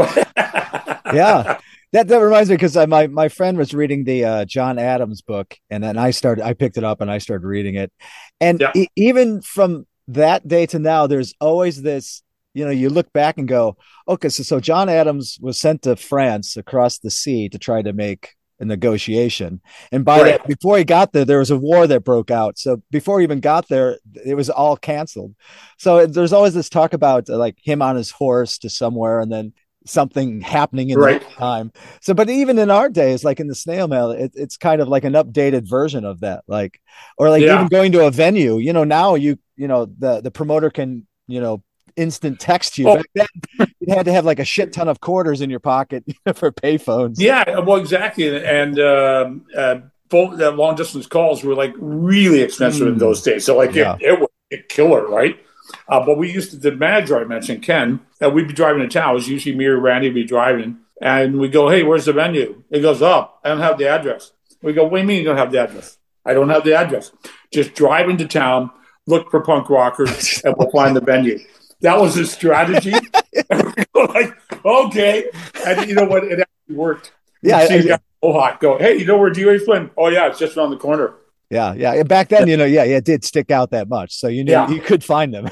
Yeah. That, that reminds me because my, my friend was reading the uh, John Adams book, and then I started, I picked it up and I started reading it. And yeah. e- even from that day to now, there's always this, you know, you look back and go, okay, so, so John Adams was sent to France across the sea to try to make a negotiation. And by right. that, before he got there, there was a war that broke out. So before he even got there, it was all canceled. So there's always this talk about uh, like him on his horse to somewhere and then something happening in right. that time. So, but even in our days, like in the snail mail, it, it's kind of like an updated version of that. Like, or like yeah. even going to a venue, you know, now you, you know, the, the promoter can, you know, instant text you. Oh. Back then, you had to have like a shit ton of quarters in your pocket for payphones. Yeah, well, exactly. And um, uh, both uh, long distance calls were like really expensive mm. in those days. So like yeah. it, it was a killer, right? Uh, but we used to, the manager I mentioned, Ken, and we'd be driving to town. It was usually me or Randy would be driving. And we go, "Hey, where's the venue?" He goes, "Oh, I don't have the address." We go, "What do you mean you don't have the address?" "I don't have the address. Just drive into town, look for punk rockers, and we'll find the venue." That was his strategy. And we go like, okay. And you know what? It actually worked. Yeah. I, I, oh, hot. Go, "Hey, you know where D O A's playing?" "Oh, yeah, it's just around the corner." Yeah, yeah. Back then, you know, yeah, it did stick out that much, so you knew yeah. you could find them.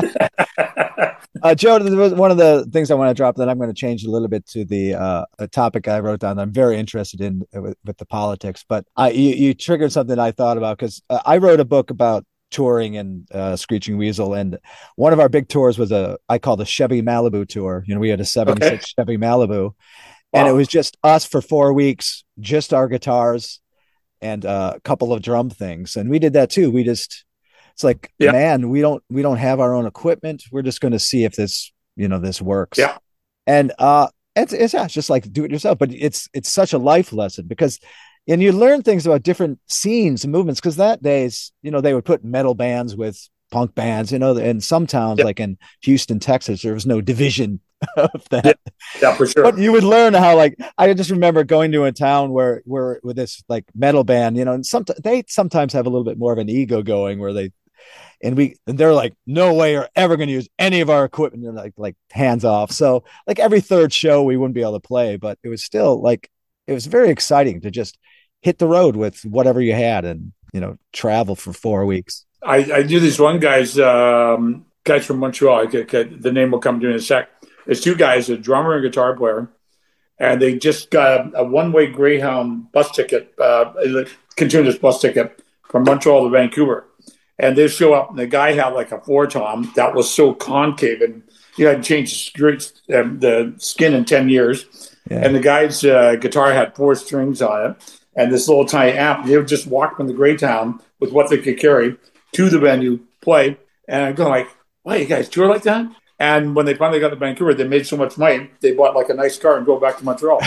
uh, Joe, one of the things I want to drop, then I'm going to change a little bit to the uh, a topic I wrote down that I'm very interested in with, with the politics. But I, you, you triggered something I thought about because uh, I wrote a book about touring and uh, Screeching Weasel, and one of our big tours was a I call the Chevy Malibu tour. You know, we had a seventy-six okay. Chevy Malibu, wow. and it was just us for four weeks, just our guitars and uh, a couple of drum things. And we did that too. We just, it's like, yeah. man, we don't, we don't have our own equipment. We're just going to see if this, you know, this works. Yeah. And uh, it's, it's, yeah, it's just like do it yourself, but it's, it's such a life lesson because, and you learn things about different scenes and movements. Cause that days, you know, they would put metal bands with punk bands, you know, in some towns, yeah. like in Houston, Texas, there was no division of that. Yeah, yeah, for sure. But you would learn how, like, I just remember going to a town where, where with this like metal band, you know, and some they sometimes have a little bit more of an ego going where they, and we, and they're like, no way you're ever going to use any of our equipment. And like, like hands off. So like every third show we wouldn't be able to play, but it was still like, it was very exciting to just hit the road with whatever you had and, you know, travel for four weeks. I, I knew these one guys, um, guys from Montreal. I could, could, the name will come to me in a sec. There's two guys, a drummer and guitar player, and they just got a, a one-way Greyhound bus ticket, uh, a continuous bus ticket from Montreal to Vancouver. And they show up, and the guy had like a four-tom that was so concave, and he hadn't changed the, um, the skin in ten years. Yeah. And the guy's uh, guitar had four strings on it, and this little tiny amp. They would just walk from the Greytown with what they could carry to the venue, play, and I go like, "Why you guys tour like that?" And when they finally got to Vancouver, they made so much money, they bought like a nice car and go back to Montreal.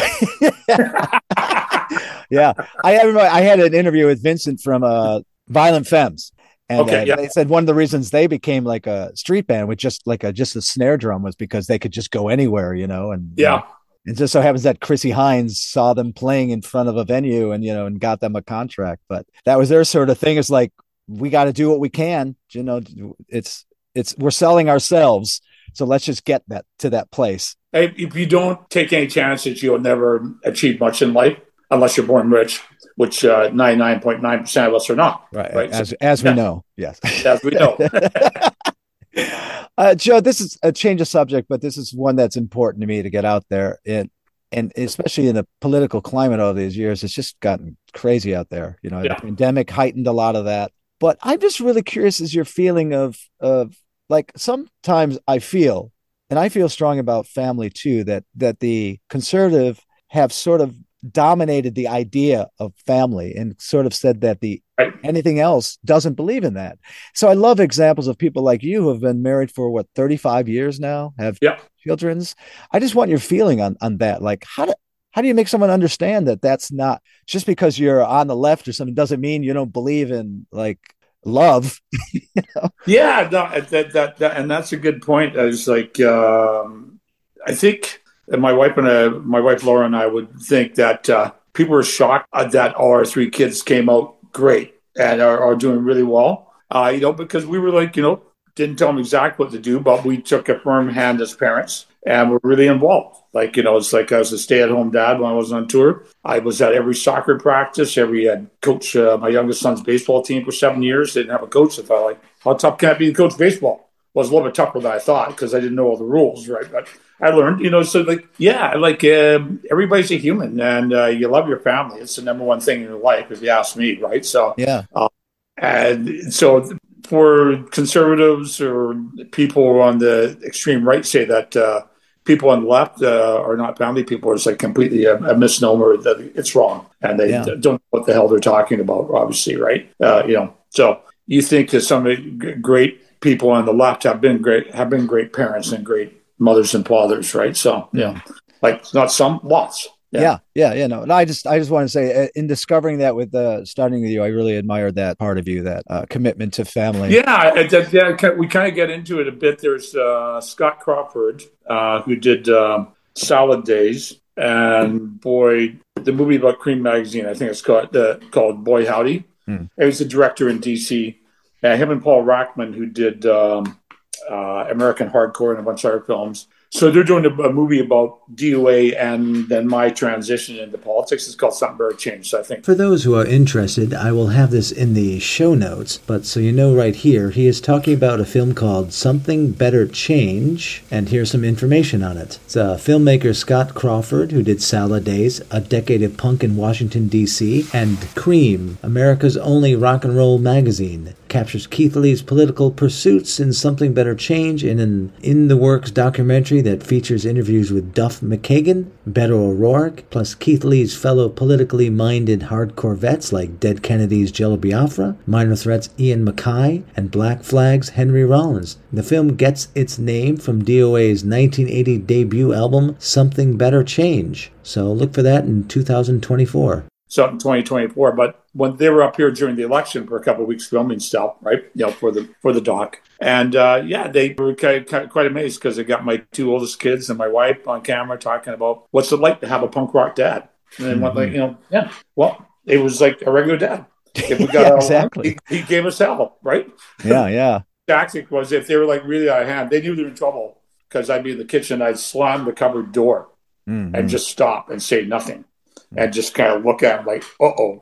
Yeah. I remember I had an interview with Vincent from uh, Violent Femmes. And okay, uh, yeah. they said one of the reasons they became like a street band with just like a, just a snare drum was because they could just go anywhere, you know? And yeah. Uh, it just so happens that Chrissy Hines saw them playing in front of a venue and, you know, and got them a contract. But that was their sort of thing. It's like, we got to do what we can, you know, it's, it's, we're selling ourselves. So let's just get that to that place. If you don't take any chances, you'll never achieve much in life unless you're born rich, which uh, ninety-nine point nine percent of us are not. Right. right? As, so, as we yeah. know. Yes. As we know. uh, Joe, this is a change of subject, but this is one that's important to me to get out there. And, and especially in the political climate of these years, it's just gotten crazy out there. You know, yeah. the pandemic heightened a lot of that. But I'm just really curious as your feeling of, of, like sometimes I feel, and I feel strong about family too, that that the conservative have sort of dominated the idea of family and sort of said that the right. anything else doesn't believe in that. So I love examples of people like you who have been married for what, thirty-five years now, have yeah. children's. I just want your feeling on, on that. Like how do, how do you make someone understand that that's not just because you're on the left or something doesn't mean you don't believe in like love. You know? Yeah, no, that, that that and that's a good point. I was like, um, I think that my wife and uh, my wife Laura and I would think that uh, people were shocked that all our three kids came out great and are, are doing really well. Uh, you know, because we were like, you know, didn't tell them exactly what to do, but we took a firm hand as parents and were really involved. Like, you know, it's like I was a stay-at-home dad when I was on tour. I was at every soccer practice, every uh, coach, uh, my youngest son's baseball team for seven years. They didn't have a coach. I thought, like, how tough can it be to coach baseball? Well, it was a little bit tougher than I thought because I didn't know all the rules, right? But I learned, you know, so like, yeah, like uh, everybody's a human and uh, you love your family. It's the number one thing in your life, if you ask me, right? So, yeah. Uh, and so for conservatives or people on the extreme right say that uh, people on the left uh, are not family people, it's like completely a, a misnomer that it's wrong. And they yeah. don't know what the hell they're talking about, obviously, right? Uh, you know, so you think that some great people on the left have been great, have been great parents and great mothers and fathers, right? So, yeah, like not some, lots. Yeah. yeah, yeah, yeah. No, and I just, I just want to say, in discovering that with uh, starting with you, I really admired that part of you, that uh, commitment to family. Yeah, yeah. We kind of get into it a bit. There's uh, Scott Crawford, uh, who did uh, Salad Days, and boy, the movie about Cream Magazine. I think it's called uh, called Boy Howdy. Hmm. He was the director in D C. And him and Paul Rackman, who did um, uh, American Hardcore and a bunch of other films. So they're doing a, a movie about D O A and then my transition into politics. It's called Something Better Change. So I think for those who are interested, I will have this in the show notes. But so you know right here, he is talking about a film called Something Better Change. And here's some information on it. It's uh, filmmaker Scott Crawford, who did Salad Days, A Decade of Punk in Washington, D C, and Cream, America's only rock and roll magazine, captures Keith Lee's political pursuits in Something Better Change in an in-the-works documentary that features interviews with Duff McKagan, Beto O'Rourke, plus Keith Lee's fellow politically minded hardcore vets like Dead Kennedys' Jello Biafra, Minor Threat's Ian MacKaye, and Black Flag's Henry Rollins. The film gets its name from D O A's nineteen eighty debut album, Something Better Change. So look for that in two thousand twenty-four. so in twenty twenty-four. But when they were up here during the election for a couple of weeks filming stuff, right, you know, for the for the doc, and uh, yeah, they were quite, quite amazed because they got my two oldest kids and my wife on camera talking about what's it like to have a punk rock dad, and then what, like, you know, yeah, well, it was like a regular dad. If we got yeah, along, exactly. he, he gave us hell, right? Yeah, yeah. Tactic was if they were like really out of hand, they knew they were in trouble because I'd be in the kitchen, I'd slam the cupboard door Mm-hmm. and just stop and say nothing and just kind of look at him like, uh-oh.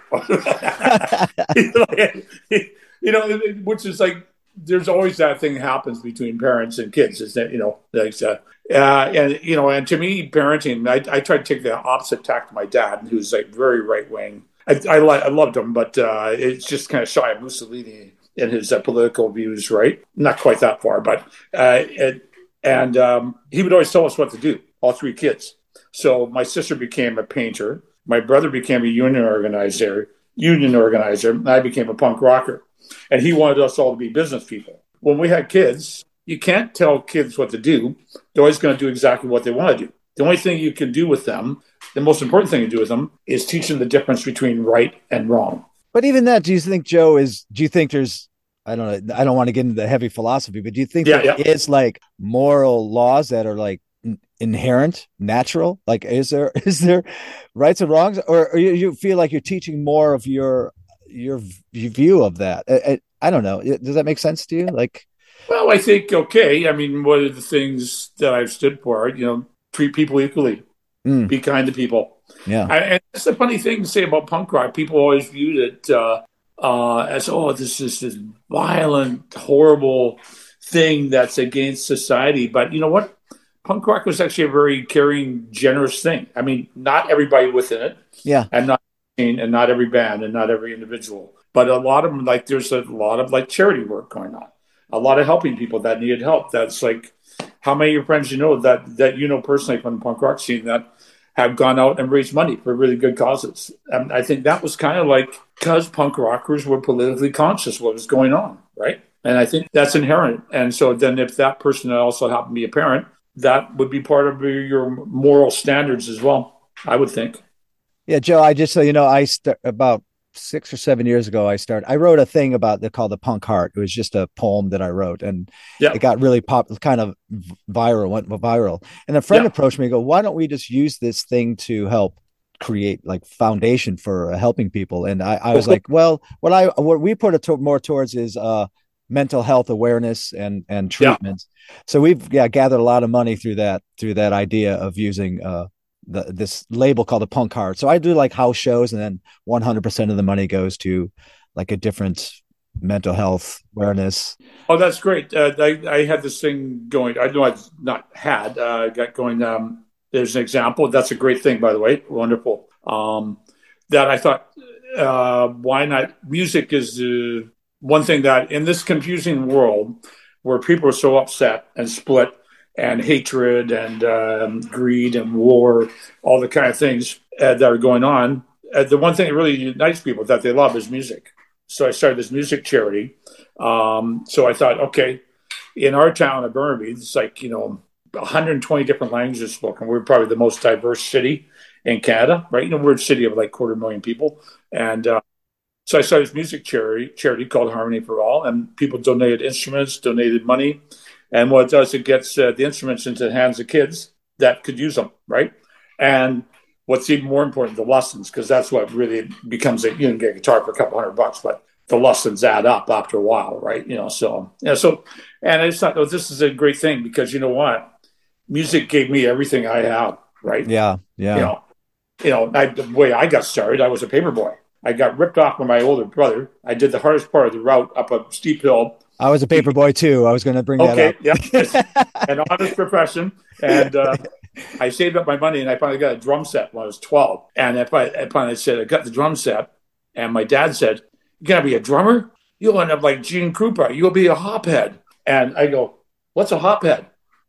You know, which is like, there's always that thing that happens between parents and kids, is that, you know, like, uh, uh, and, you know, and to me, parenting, I, I tried to take the opposite tack to my dad, who's like very right wing. I, I, I loved him, but uh, it's just kind of shy of Mussolini in his uh, political views, right? Not quite that far, but, uh, it, and um, he would always tell us what to do, all three kids. So my sister became a painter. My brother became a union organizer, union organizer, and I became a punk rocker. And he wanted us all to be business people. When we had kids, you can't tell kids what to do. They're always going to do exactly what they want to do. The only thing you can do with them, the most important thing to do with them, is teach them the difference between right and wrong. But even that, do you think, Joe, is, do you think there's, I don't know, I don't want to get into the heavy philosophy, but do you think yeah, there yeah. is like moral laws that are like inherent, natural? Like, is there is there rights and wrongs, or, or you, you feel like you're teaching more of your your, your view of that? I, I, I don't know. Does that make sense to you? Like, well, I think okay. I mean, one of the things that I've stood for, you know, treat people equally, mm. be kind to people. Yeah, I, and it's a funny thing to say about punk rock. People always viewed it uh, uh, as, oh, this is this violent, horrible thing that's against society. But you know what? Punk rock was actually a very caring, generous thing. I mean, not everybody within it, yeah, and not and not every band and not every individual, but a lot of them. Like, there's a lot of like charity work going on, a lot of helping people that needed help. That's like, how many of your friends you know that that you know personally from the punk rock scene that have gone out and raised money for really good causes? And I think that was kind of like because punk rockers were politically conscious what was going on, right? And I think that's inherent. And so then if that person also happened to be a parent, that would be part of your moral standards as well, I would think. Yeah, Joe, I just so you know, I st- about six or seven years ago, I started, I wrote a thing about the called the Punk Heart. It was just a poem that I wrote, and yeah. it got really pop, kind of viral, went viral. And a friend yeah. approached me and go, why don't we just use this thing to help create like foundation for uh, helping people? And I, I was like, well, what I, what we put it to, more towards is uh, mental health awareness and, and treatments. Yeah. So we've yeah, gathered a lot of money through that, through that idea of using uh, the, this label called the Punk Heart. So I do like house shows, and then one hundred percent of the money goes to like a different mental health awareness. Oh, that's great. Uh, I, I had this thing going. I know I've not had, uh, got going. Um, there's an example. That's a great thing, by the way. Wonderful. Um, that I thought, uh, why not? Music is the one thing that in this confusing world where people are so upset and split and hatred and um, greed and war, all the kind of things uh, that are going on, uh, the one thing that really unites people that they love is music. So I started this music charity. Um, so I thought, okay, in our town of Burnaby, it's like, you know, one hundred twenty different languages spoken. We're probably the most diverse city in Canada, right? You know, we're a city of like quarter million people. And uh, so I started this music charity, charity called Harmony for All, and people donated instruments, donated money. And what it does, it gets uh, the instruments into the hands of kids that could use them, right? And what's even more important, the lessons, because that's what really becomes a, you can get a guitar for a couple hundred bucks, but the lessons add up after a while, right? You know, so, yeah, so, and I just thought, oh, this is a great thing because you know what? Music gave me everything I have, right? Yeah, yeah. You know, you know I, the way I got started, I was a paper boy. I got ripped off by my older brother. I did the hardest part of the route up a steep hill. I was a paper boy too. I was going to bring okay, that up. Okay, yeah. An honest profession. And uh, I saved up my money, and I finally got a drum set when I was twelve. And if I, I finally said, I got the drum set, and my dad said, you're going to be a drummer? You'll end up like Gene Krupa. You'll be a hophead. And I go, what's a hophead?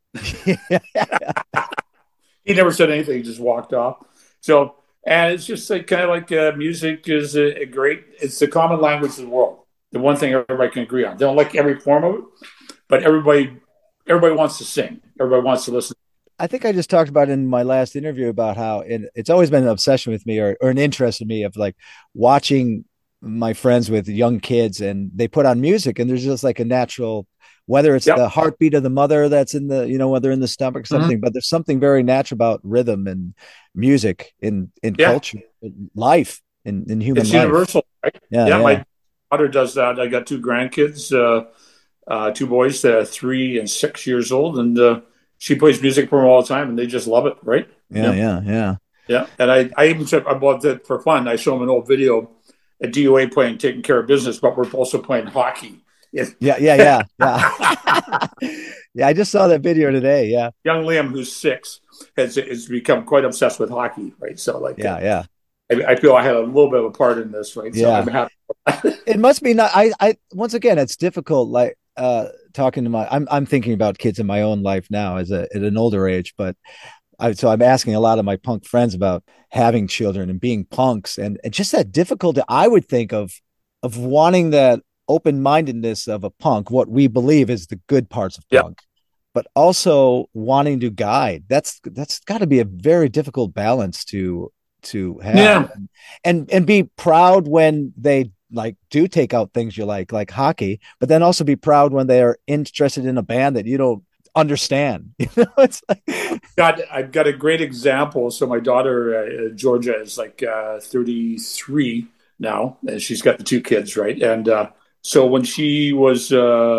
He never said anything. He just walked off. So, and it's just like kind of like uh, music is a, a great, it's the common language of the world. The one thing everybody can agree on. They don't like every form of it, but everybody, everybody wants to sing. Everybody wants to listen. I think I just talked about in my last interview about how it, it's always been an obsession with me or, or an interest in me of like watching my friends with young kids and they put on music and there's just like a natural, whether it's Yep. the heartbeat of the mother that's in the, you know, whether in the stomach or something, Mm-hmm. but there's something very natural about rhythm and music in, in Yeah. culture, in life, in, in human It's life. universal, right? Yeah, Yeah, yeah. my daughter does that. I got two grandkids, uh, uh, two boys, uh, three and six years old, and uh, she plays music for them all the time, and they just love it, right? Yeah, yeah, yeah. Yeah, and I, I even said I bought that for fun. I show them an old video at D O A playing "Taking Care of Business," but we're also playing hockey. Yeah, yeah, yeah, yeah. Yeah, I just saw that video today. Yeah, young Liam, who's six, has has become quite obsessed with hockey, right? So, like, yeah, uh, yeah. I, I feel I had a little bit of a part in this, right? So Yeah. I'm happy. It must be not. I, I once again, it's difficult. Like uh, talking to my, I'm, I'm thinking about kids in my own life now as a at an older age, but I, so I'm asking a lot of my punk friends about having children and being punks, and, and just that difficulty. I would think of of wanting that open mindedness of a punk, what we believe is the good parts of Yep. punk, but also wanting to guide. That's that's got to be a very difficult balance to to have, Yeah. and and be proud when they like do take out things you like, like hockey, but then also be proud when they are interested in a band that you don't understand. You know, it's like got I've got a great example. So my daughter uh, Georgia is like uh, thirty-three now, and she's got the two kids, right? And uh, so when she was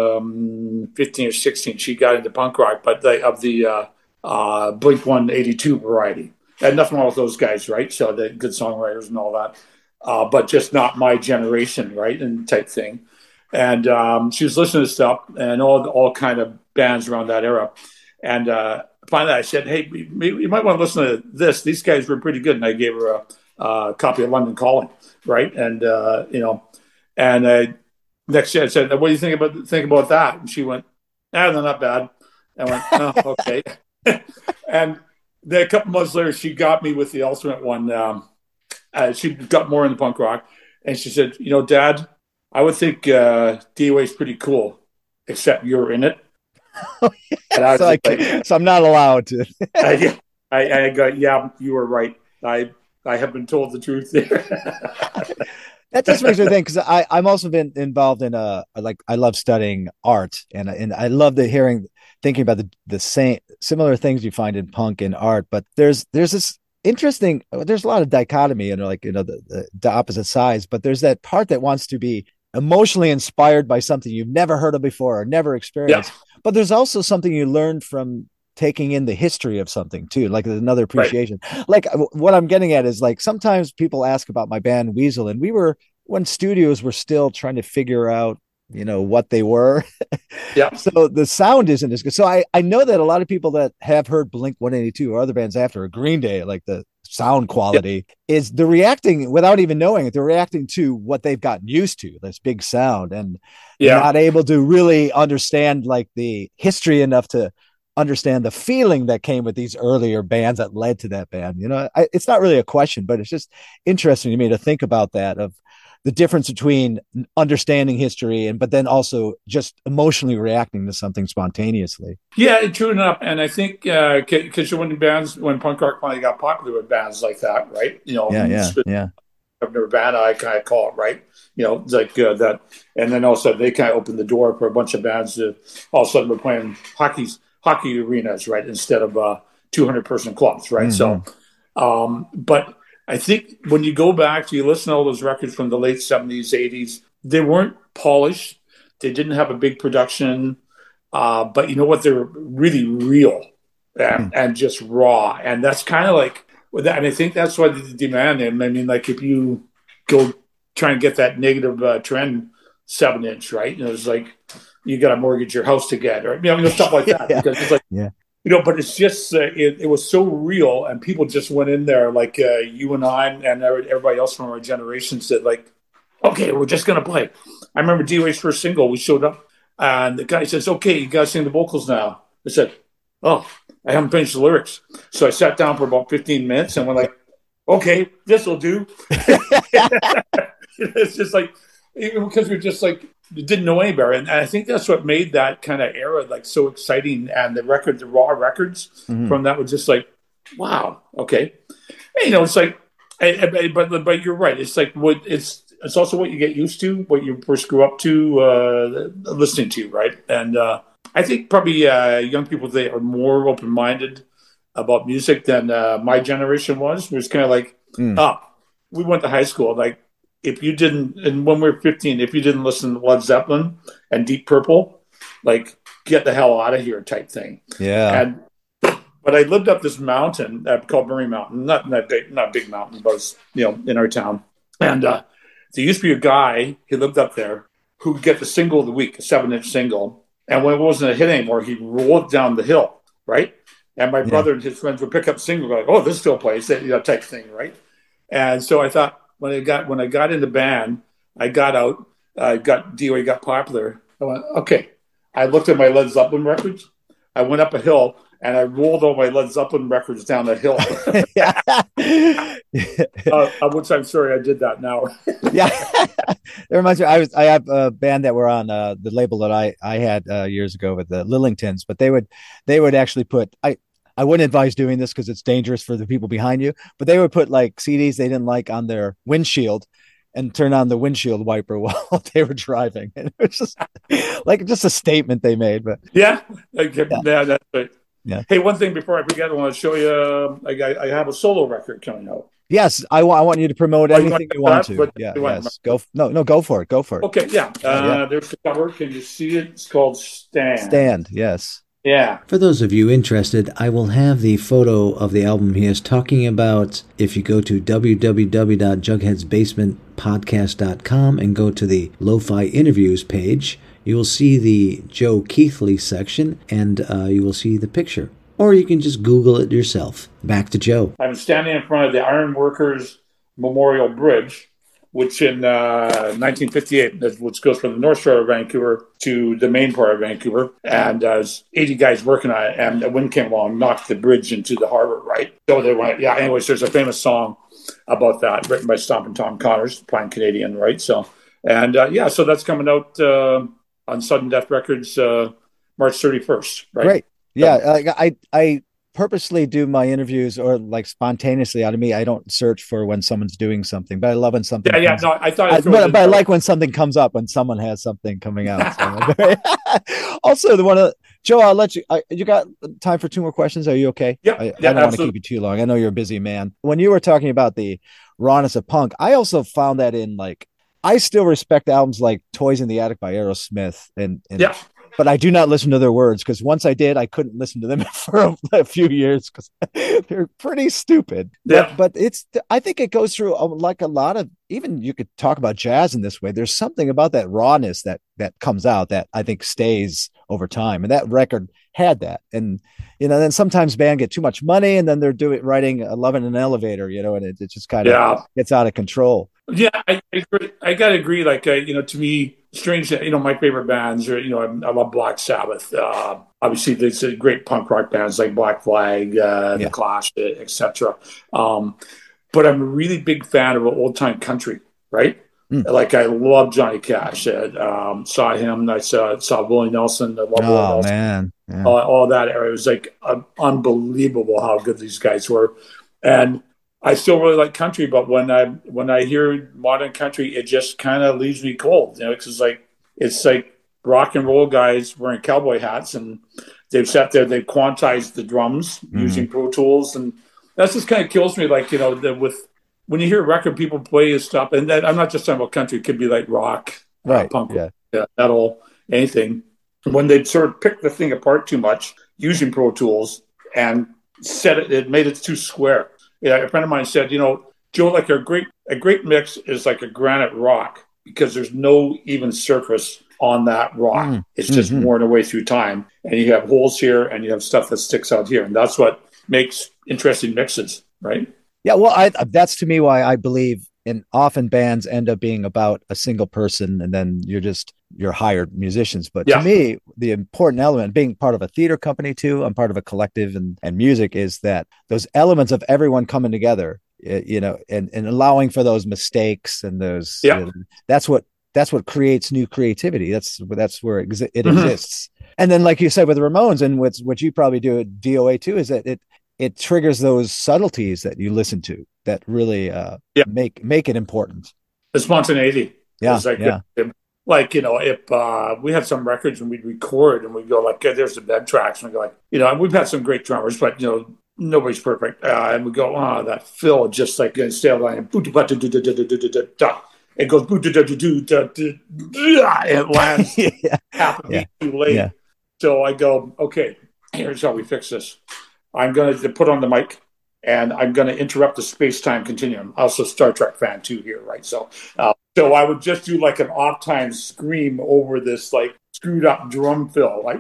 um, fifteen or sixteen, she got into punk rock, but they, of the uh, uh, Blink one eighty-two variety. And nothing wrong with those guys, right? So they're good songwriters and all that, uh, but just not my generation, right? And type thing. And um, she was listening to stuff and all all kind of bands around that era. And uh, finally, I said, "Hey, maybe you might want to listen to this. These guys were pretty good." And I gave her a, a copy of London Calling, right? And uh, you know, and uh, next year I said, "What do you think about think about that?" And she went, "Ah, they're not bad." I went, "Oh, okay." And then a couple months later, she got me with the ultimate one. Um, uh, she got more into punk rock, and she said, "You know, Dad, I would think uh, D O A is pretty cool, except you're in it." And I was so, I just like, so I'm not allowed to. I, I, I go, "Yeah, you were right. I I have been told the truth there." That just makes me think, because I I'm also been involved in a like I love studying art, and and I love the hearing thinking about the the same similar things you find in punk and art, but there's there's this interesting there's a lot of dichotomy and like you know the, the the opposite sides, but there's that part that wants to be emotionally inspired by something you've never heard of before or never experienced, Yeah. but there's also something you learned from taking in the history of something too, like another appreciation. Right. Like what I'm getting at is like sometimes people ask about my band Weasel, and we were when studios were still trying to figure out, you know, what they were. Yeah. So the sound isn't as good. So I, I know that a lot of people that have heard Blink one eighty-two or other bands after, or Green Day, like the sound quality yeah. is the reacting without even knowing it. They're reacting to what they've gotten used to, this big sound, and yeah. not able to really understand like the history enough to understand the feeling that came with these earlier bands that led to that band. You know, I, it's not really a question, but it's just interesting to me to think about that, of the difference between understanding history and, but then also just emotionally reacting to something spontaneously. Yeah, true enough. And I think, uh, cause when bands, when punk rock finally got popular with bands like that, right? You know, yeah, yeah, yeah. Nirvana, I kind of call it, right? You know, like uh, that. And then also they kind of opened the door for a bunch of bands that all of a sudden were playing hockey's, hockey arenas, right? Instead of uh, two hundred person clubs, right? Mm-hmm. So, um, but I think when you go back to, you listen to all those records from the late seventies, eighties, they weren't polished. They didn't have a big production. Uh, but you know what? They were really real and, mm. and just raw. And that's kind of like, and I think that's why they demand him. I mean, like if you go try and get that negative uh, trend seven inch, right? You know, it's like, you got to mortgage your house to get, or you know, you know stuff like that. yeah. Because it's like, yeah. you know, but it's just uh, it, it was so real, and people just went in there like uh, you and I and everybody else from our generation said, like, okay, we're just gonna play. I remember D O A's first single. We showed up, and the guy says, "Okay, you gotta sing the vocals now." I said, "Oh, I haven't finished the lyrics," so I sat down for about fifteen minutes and went like, "Okay, this will do." It's just like because we're just like. didn't know any better. And I think that's what made that kind of era like so exciting. And the record, the raw records mm-hmm. from that was just like, wow, okay. And, you know, it's like, but but you're right. It's like what it's it's also what you get used to, what you first grew up to uh, listening to, right? And uh, I think probably uh, young people today are more open minded about music than uh, my generation was. It was kind of like, mm. oh, we went to high school. Like, if you didn't, and when we were fifteen, if you didn't listen to Led Zeppelin and Deep Purple, like, get the hell out of here type thing. Yeah. And but I lived up this mountain uh, called Murray Mountain, not not big, not big mountain, but it was, you know, in our town. And uh, there used to be a guy, he lived up there, who would get the single of the week, a seven-inch single. And when it wasn't a hit anymore, he'd roll it down the hill, right? And my yeah. brother and his friends would pick up the single, like, oh, this still plays, you know, type thing, right? And so I thought, when I got when I got into band, I got out, I got D O A got popular. I went, okay. I looked at my Led Zeppelin records. I went up a hill, and I rolled all my Led Zeppelin records down the hill. uh, which I'm sorry I did that now. Yeah, it reminds me. I was I have a band that were on uh, the label that I I had uh, years ago with the Lillingtons, but they would they would actually put I. I wouldn't advise doing this because it's dangerous for the people behind you, but they would put like C Ds they didn't like on their windshield and turn on the windshield wiper while they were driving. And it was just like just a statement they made. But yeah, okay. yeah. yeah that's right. Yeah. Hey, one thing before I forget, I want to show you. I, I have a solo record coming out. Yes, I want. I want you to promote oh, anything you want, you want to. Yeah, yes. Want. Go. No, no, go for it. Go for it. Okay. Yeah. Uh, yeah. There's the cover. Can you see it? It's called Stand. Stand. Yes. Yeah. For those of you interested, I will have the photo of the album he is talking about. If you go to w w w dot jugheads basement podcast dot com and go to the Lo-Fi Interviews page, you will see the Joe Keithley section, and uh, you will see the picture. Or you can just Google it yourself. Back to Joe. I'm standing in front of the Iron Workers Memorial Bridge, which in uh, nineteen fifty-eight, which goes from the North Shore of Vancouver to the main part of Vancouver. And uh, there's eighty guys working on it, and the wind came along, knocked the bridge into the harbor, right? So they went, yeah, anyways, there's a famous song about that, written by Stompin' Tom Connors, playing Canadian, right? So, and uh, yeah, so that's coming out uh, on Sudden Death Records uh, March thirty-first, right? Great. Yeah, so, I, I purposely do my interviews or like spontaneously out of me. I don't search for when someone's doing something, but I love when something. Yeah, yeah. No, I thought. I, but, but I like when something comes up when someone has something coming out. So. Also, the one of Joe, I'll let you. I, you got time for two more questions? Are you okay? Yeah. I, yeah, I don't absolutely. want to keep you too long. I know you're a busy man. When you were talking about the rawness of punk, I also found that in like I still respect albums like "Toys in the Attic" by Aerosmith, and, and yeah. But I do not listen to their words because once I did, I couldn't listen to them for a, a few years because they're pretty stupid. Yeah. But, but it's, I think it goes through a, like a lot of, even you could talk about jazz in this way. There's something about that rawness that, that comes out that I think stays over time. And that record had that. And, you know, then sometimes band get too much money and then they're doing, writing a Love in an Elevator, you know, and it, it just kind of yeah. gets out of control. Yeah, I, I, I got to agree. Like, uh, you know, to me, strange, you know, my favorite bands are, you know, I, I love Black Sabbath. Uh, obviously, there's a great punk rock bands like Black Flag, uh, yeah. The Clash, et cetera. Um, but I'm a really big fan of old time country, right? Mm. Like, I love Johnny Cash. I um, saw him. I saw, saw Willie Nelson. I love oh, Willie Nelson. man. Yeah. All, all that era. It was like uh, unbelievable how good these guys were. And I still really like country, but when I when I hear modern country, it just kind of leaves me cold. You know, because like it's like rock and roll guys wearing cowboy hats, and they've sat there, they've quantized the drums mm-hmm. using Pro Tools, and that just kind of kills me. Like, you know, the, with when you hear record people play stuff, and that, I'm not just talking about country; it could be like rock, right, uh, punk, yeah. yeah, metal, anything. When they sort of pick the thing apart too much using Pro Tools and set it, it made it too square. Yeah, a friend of mine said, you know, Joe, like a great a great mix is like a granite rock because there's no even surface on that rock. Mm. It's just mm-hmm. worn away through time. And you have holes here and you have stuff that sticks out here. And that's what makes interesting mixes, right? Yeah, well, I, that's to me why I believe in often bands end up being about a single person and then you're just you're hired musicians. But yeah. to me, the important element being part of a theater company too, I'm part of a collective and, and music is that those elements of everyone coming together, you know, and, and allowing for those mistakes and those, yeah. you know, that's what that's what creates new creativity. That's that's where it, exi- it Mhm. exists. And then, like you said, with the Ramones, and what's what you probably do at D O A too, is that it it triggers those subtleties that you listen to that really uh, Yeah. make make it important. The spontaneity. Yeah, It's like, yeah. like, you know, if uh, we had some records and we'd record and we'd go like, "Okay, there's the bed tracks," and we go like, you know, and we've had some great drummers, but you know, nobody's perfect. Uh, and we go, "Oh, that fill just like instead of like, it goes and it lands yeah. half a Yeah. beat too late." Yeah. So I go, "Okay, here's how we fix this. I'm going to put on the mic and I'm going to interrupt the space-time continuum." Also, Star Trek fan too here, right? So, uh, so I would just do like an off-time scream over this like screwed up drum fill, like,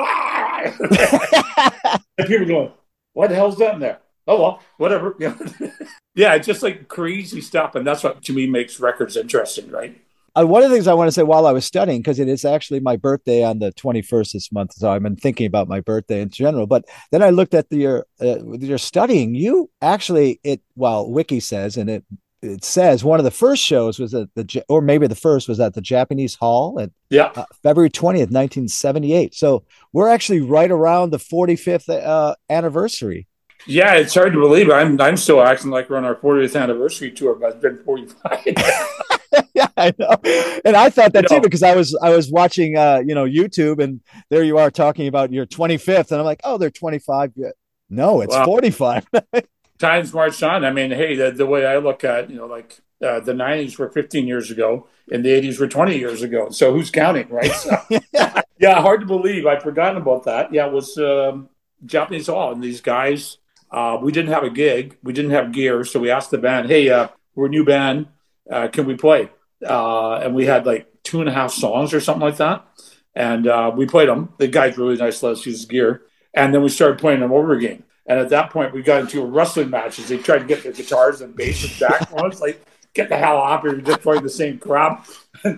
and people going, "What the hell's that in there?" Oh well, whatever. Yeah, it's just like crazy stuff, and that's what to me makes records interesting, right? Uh, one of the things I want to say while I was studying, because it is actually my birthday on the twenty-first this month, so I've been thinking about my birthday in general. But then I looked at the your uh, your studying. You actually it well, Wiki says, and it it says one of the first shows was at the or maybe the first was at the Japanese Hall at Yeah, uh, February twentieth, nineteen seventy-eight. So we're actually right around the forty-fifth uh, anniversary. yeah. It's hard to believe. I'm I'm still acting like we're on our fortieth anniversary tour, but it's been forty-five. Yeah, I know. And I thought that You too know. because I was I was watching uh, you know, YouTube, and there you are talking about your twenty-fifth, and I'm like, oh, they're twenty-five. Yeah. No, it's Wow. forty-five. Times march on. I mean, hey, the, the way I look at, you know, like uh, the nineties were fifteen years ago and the eighties were twenty years ago. So who's counting, right? So, yeah, hard to believe. I'd forgotten about that. Yeah, it was um, Japanese Hall. And these guys, uh, we didn't have a gig. We didn't have gear. So we asked the band, hey, uh, we're a new band. Uh, can we play? Uh, and we had like two and a half songs or something like that. And uh, we played them. The guy's really nice, let us use his gear. And then we started playing them over again. And at that point, we got into a wrestling matches. They tried to get their guitars and basses back from us. Like, get the hell off here. You're just playing the same crap.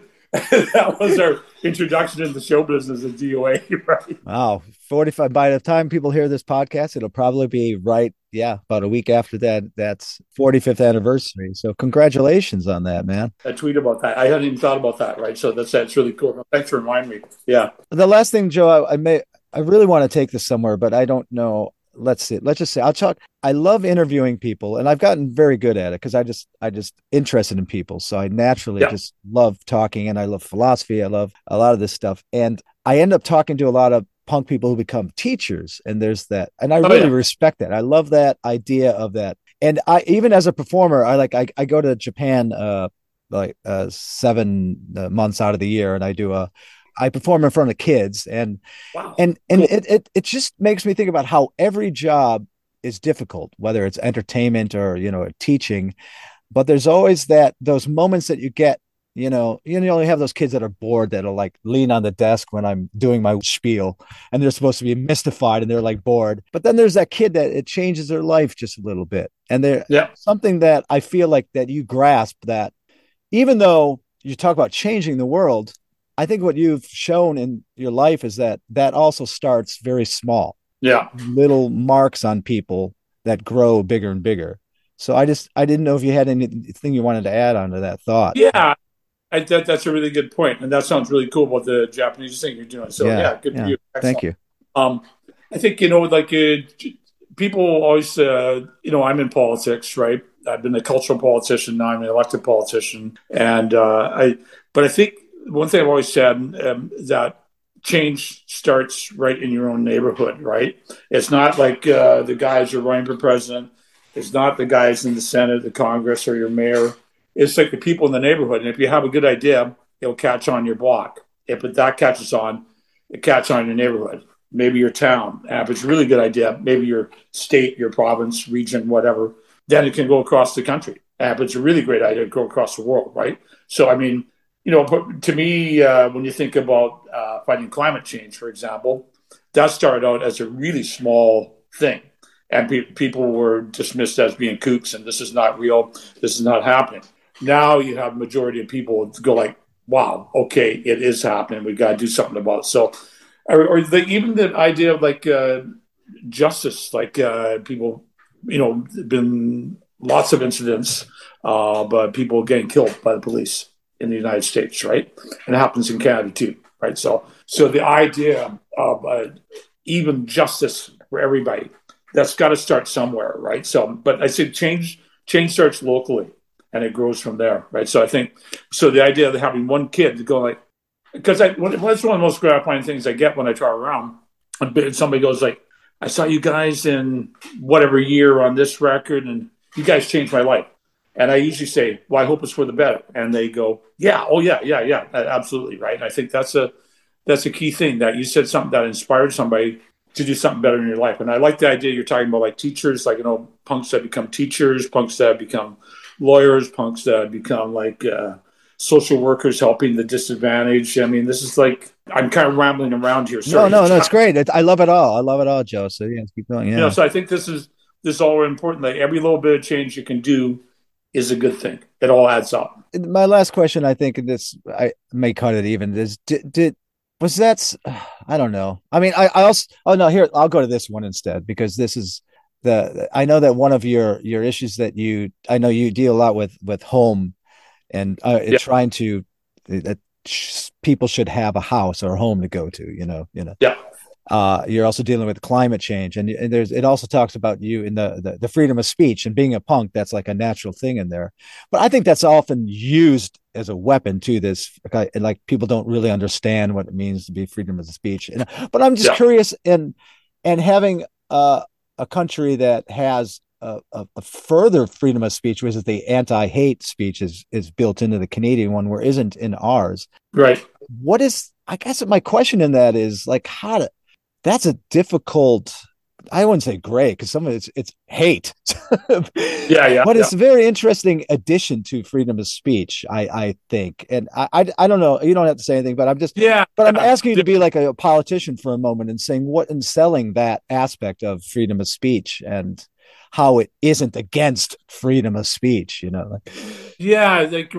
That was our introduction into show business at D O A, right? Wow, forty-five. By the time people hear this podcast, it'll probably be right. Yeah, about a week after that. That's forty-fifth anniversary. So congratulations on that, man. I tweet about that. I hadn't even thought about that, right? So that's that's really cool. Thanks for reminding me. Yeah. The last thing, Joe, I, I may I really want to take this somewhere, but I don't know. Let's see. Let's just say I'll talk. I love interviewing people, and I've gotten very good at it because I just I just interested in people. So I naturally Yeah. just love talking, and I love philosophy. I love a lot of this stuff, and I end up talking to a lot of punk people who become teachers, and there's that, and I Oh, really yeah. respect that. I love that idea of that, and I even as a performer, I like I I go to Japan uh like uh seven uh, months out of the year, and I do a I perform in front of kids, and Wow. and and Cool. it, it it just makes me think about how every job is difficult, whether it's entertainment or you know teaching, but there's always that those moments that you get, you know you only have those kids that are bored that'll like lean on the desk when I'm doing my spiel, and they're supposed to be mystified and they're like bored, but then there's that kid that it changes their life just a little bit, and they're Yeah. something that I feel like that you grasp, that even though you talk about changing the world, I think what you've shown in your life is that that also starts very small, Yeah. little marks on people that grow bigger and bigger. So I just, I didn't know if you had anything you wanted to add onto that thought. Yeah. I, that, that's a really good point. And that sounds really cool about the Japanese thing you're doing. So, yeah, Yeah, good yeah. for you. Thank Excellent. you. Um, I think, you know, like uh, people always, uh, you know, I'm in politics, right? I've been a cultural politician. Now I'm an elected politician. And uh, I, but I think one thing I've always said um, that change starts right in your own neighborhood, right? It's not like uh, the guys who are running for president. It's not the guys in the Senate, the Congress, or your mayor. It's like the people in the neighborhood. And if you have a good idea, it'll catch on your block. If that catches on, it catches on your neighborhood, maybe your town. And if it's a really good idea, maybe your state, your province, region, whatever, then it can go across the country. And if it's a really great idea, go across the world, right? So, I mean, you know, to me, uh, when you think about uh, fighting climate change, for example, that started out as a really small thing. And pe- people were dismissed as being kooks, and this is not real, this is not happening. Now you have a majority of people go like, wow, okay, it is happening. We've got to do something about it. So, or, or the, even the idea of like uh, justice, like uh, people, you know, been lots of incidents, uh, but people getting killed by the police. in the United States, right? And it happens in Canada too, right? So, so the idea of uh, even justice for everybody, that's got to start somewhere, right? So, but I say change, change starts locally, and it grows from there, right? So I think, so the idea of having one kid to go like, because I, that's one of the most gratifying things I get when I travel around. And somebody goes like, I saw you guys in whatever year on this record, and you guys changed my life. And I usually say, well, I hope it's for the better. And they go, yeah, oh yeah, yeah, yeah, absolutely, right. And I think that's a that's a key thing, that you said something that inspired somebody to do something better in your life. And I like the idea you're talking about, like teachers, like, you know, punks that become teachers, punks that become lawyers, punks that become like uh, social workers helping the disadvantaged. I mean, this is like, I'm kind of rambling around here. Sorry. No, no, no, it's great. It, I love it all. I love it all, Joe. So yeah, keep going. Yeah. You know, so I think this is this is all important. Like every little bit of change you can do is a good thing. It all adds up. My last question, I think this, I may cut it even, is did, did was that, I don't know. I mean, I, I also, oh no, here, I'll go to this one instead, because this is the, I know that one of your, your issues that you, I know you deal a lot with, with home and uh, yeah. trying to, that people should have a house or a home to go to, you know, you know. Yeah. Uh, you're also dealing with climate change, and, and there's it also talks about you in the, the the freedom of speech and being a punk. That's like a natural thing in there, but I think that's often used as a weapon to this. Like people don't really understand what it means to be freedom of speech. And, but I'm just yeah. curious, and and having uh, a country that has a, a, a further freedom of speech, which is the anti-hate speech, is is built into the Canadian one, where isn't in ours. Right. What is? I guess my question in that is like how to. That's a difficult, I wouldn't say gray, because some of it's it's hate. yeah, yeah. But yeah. it's a very interesting addition to freedom of speech, I, I think. And I, I I don't know, you don't have to say anything, but I'm just yeah. But I'm asking you to be like a politician for a moment and saying what in selling that aspect of freedom of speech and how it isn't against freedom of speech, you know. Yeah, like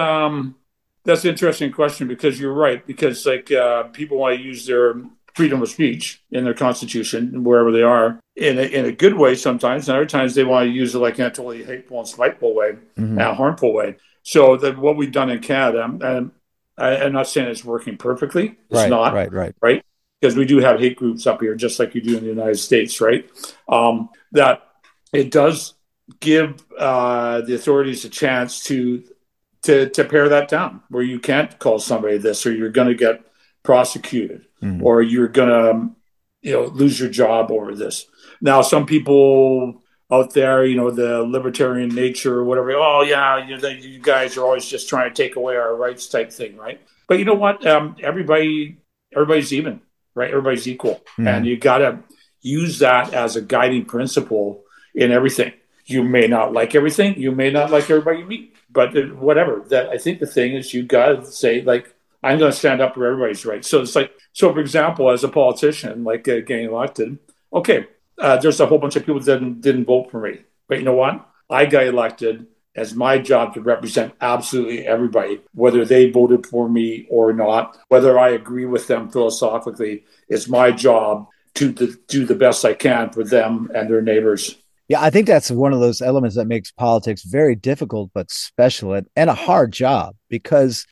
um that's an interesting question, because you're right, because like uh, people want to use their freedom of speech in their constitution, wherever they are, in a, in a good way sometimes, and other times they want to use it like in a totally hateful and spiteful way, mm-hmm. and a harmful way. So that what we've done in Canada, and I, I'm not saying it's working perfectly. It's right, not. Right, right, right. Because we do have hate groups up here, just like you do in the United States, right? Um, that it does give uh, the authorities a chance to, to, to pare that down, where you can't call somebody this, or you're going to get prosecuted, mm-hmm. or you're gonna, you know, lose your job over this. Now, some people out there, you know, the libertarian nature or whatever, oh yeah, you know, you guys are always just trying to take away our rights type thing, right? But you know what? Um, everybody, everybody's even, right? Everybody's equal, mm-hmm. and you gotta use that as a guiding principle in everything. You may not like everything, you may not like everybody you meet, but whatever. That I think the thing is, you gotta say like, I'm going to stand up for everybody's rights. So it's like, so for example, as a politician, like uh, getting elected, okay, uh, there's a whole bunch of people that didn't, didn't vote for me. But you know what? I got elected as my job to represent absolutely everybody, whether they voted for me or not, whether I agree with them philosophically. It's my job to, to do the best I can for them and their neighbors. Yeah, I think that's one of those elements that makes politics very difficult, but special and, and a hard job, because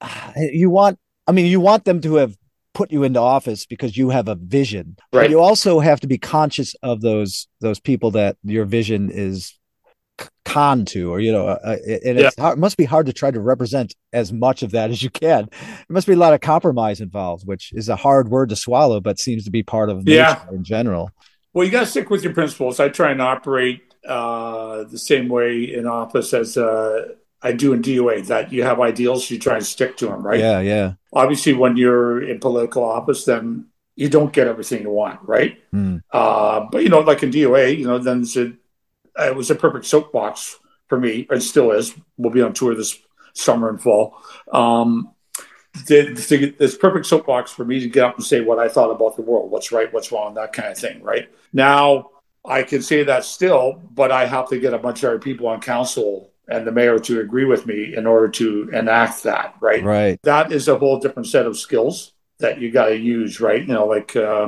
you want, I mean, you want them to have put you into office because you have a vision, right? But you also have to be conscious of those, those people that your vision is con to, or, you know, uh, and it's yeah. hard, it must be hard to try to represent as much of that as you can. There must be a lot of compromise involved, which is a hard word to swallow, but seems to be part of nature yeah. in general. Well, you got to stick with your principles. I try and operate uh, the same way in office as uh, I do in D O A, that you have ideals, you try and stick to them, right? Yeah, yeah. Obviously, when you're in political office, then you don't get everything you want, right? Mm. Uh, but, you know, like in D O A, you know, then it's a, it was a perfect soapbox for me, and still is. We'll be on tour this summer and fall. Um, the, the, this perfect soapbox for me to get up and say what I thought about the world, what's right, what's wrong, that kind of thing, right? Now, I can say that still, but I have to get a bunch of other people on council and the mayor to agree with me in order to enact that, right? Right. That is a whole different set of skills that you got to use, right? You know, like uh,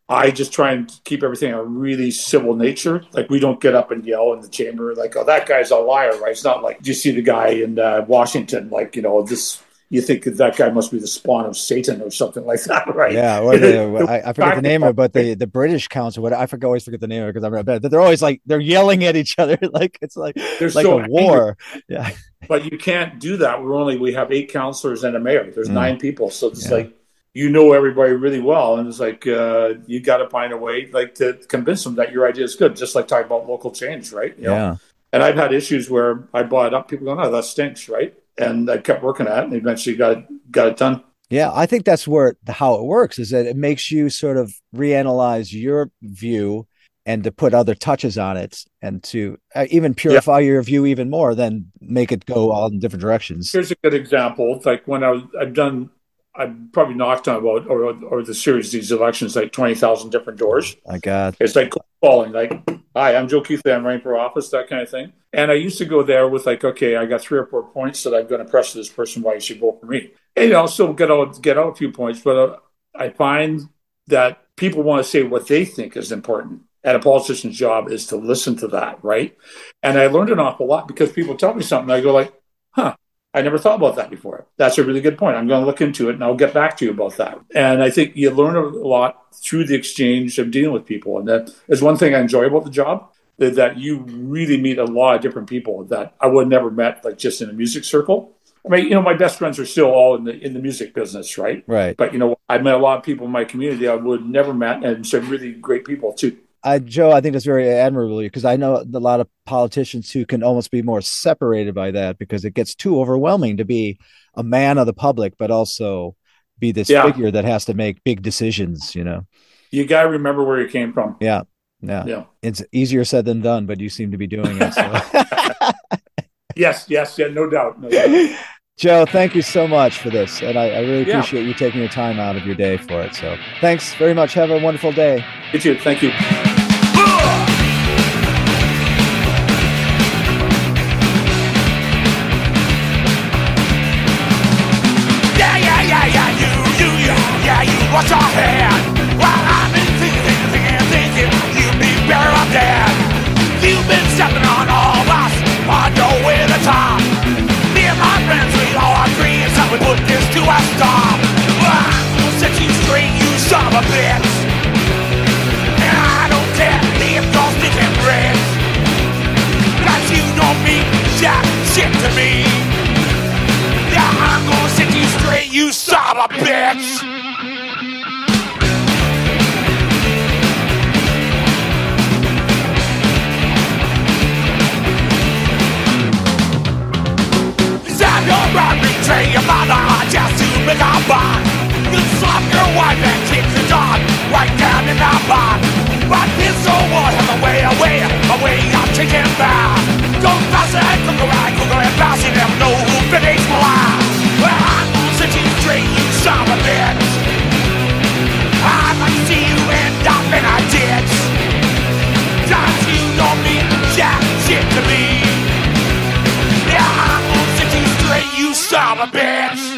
I just try and keep everything a really civil nature. Like, we don't get up and yell in the chamber like, oh, that guy's a liar, right? It's not like, do you see the guy in uh, Washington? Like, you know, this, you think that, that guy must be the spawn of Satan or something like that, right? Yeah, or the, I, I forget the name of it, but the, the British council, what I forget, always forget the name of it because I'm bad. They're always like, they're yelling at each other. Like, it's like, They're like so a war. Angry. Yeah. But you can't do that. We're only, we have eight councillors and a mayor. There's mm. nine people. So it's yeah. like, you know everybody really well, and it's like uh, you got to find a way, like, to convince them that your idea is good. Just like talking about local change, right? You know? Yeah. And I've had issues where I brought it up, people going, "Oh, that stinks," right? And I kept working at it, and eventually got it, got it done. Yeah, I think that's where how it works is that it makes you sort of reanalyze your view and to put other touches on it, and to uh, even purify yeah. your view even more, then make it go all in different directions. Here's a good example. It's like when I was, I've done. I've probably knocked on about, or, or the series of these elections, like twenty thousand different doors. My God. It's like calling, like, "Hi, I'm Joe Keithley, I'm running for office," that kind of thing. And I used to go there with like, okay, I got three or four points that I'm going to press to this person why you should vote for me. And, you know, still get out, get out a few points. But uh, I find that people want to say what they think is important. And a politician's job is to listen to that, right? And I learned an awful lot because people tell me something. I go like, huh. I never thought about that before. That's a really good point. I'm going to look into it, and I'll get back to you about that. And I think you learn a lot through the exchange of dealing with people. And that is one thing I enjoy about the job, that you really meet a lot of different people that I would have never met, like, just in a music circle. I mean, you know, my best friends are still all in the in the music business, right? Right. But, you know, I met a lot of people in my community I would have never met, and some really great people, too. I, Joe, I think that's very admirable because I know a lot of politicians who can almost be more separated by that because it gets too overwhelming to be a man of the public, but also be this yeah. figure that has to make big decisions, you know. You got to remember where you came from. Yeah. Yeah. Yeah. It's easier said than done, but you seem to be doing it. So. yes, yes, yeah, no doubt. No doubt. Joe, thank you so much for this. And I, I really yeah. appreciate you taking your time out of your day for it. So thanks very much. Have a wonderful day. You too. Thank you. What's your head? While I've been thinking, thinking, thinking, thinking, you'd be better off dead. You've been stepping on all of us on your way to the top. Me and my friends, we all agree it's time we put this to a stop. I'll set you straight, you son of a bitch. And I don't care if you're sticking bricks. Cause you don't mean jack shit to me. Yeah, I'm gonna set you straight, you son of a bitch. Betray your mother just to make a buck. You slap your wife and kick your dog right down in the butt. But this old war has a way, a way, a way of taking back. Don't pass it, cook around, cook around, pass it, never know who finished alive. Well, I'm gonna set you straight, you son of a bitch. I'd like to see you end up in a ditch. Cause you don't mean jack shit to me. Yeah, I'm gonna set you straight, you son of a bitch.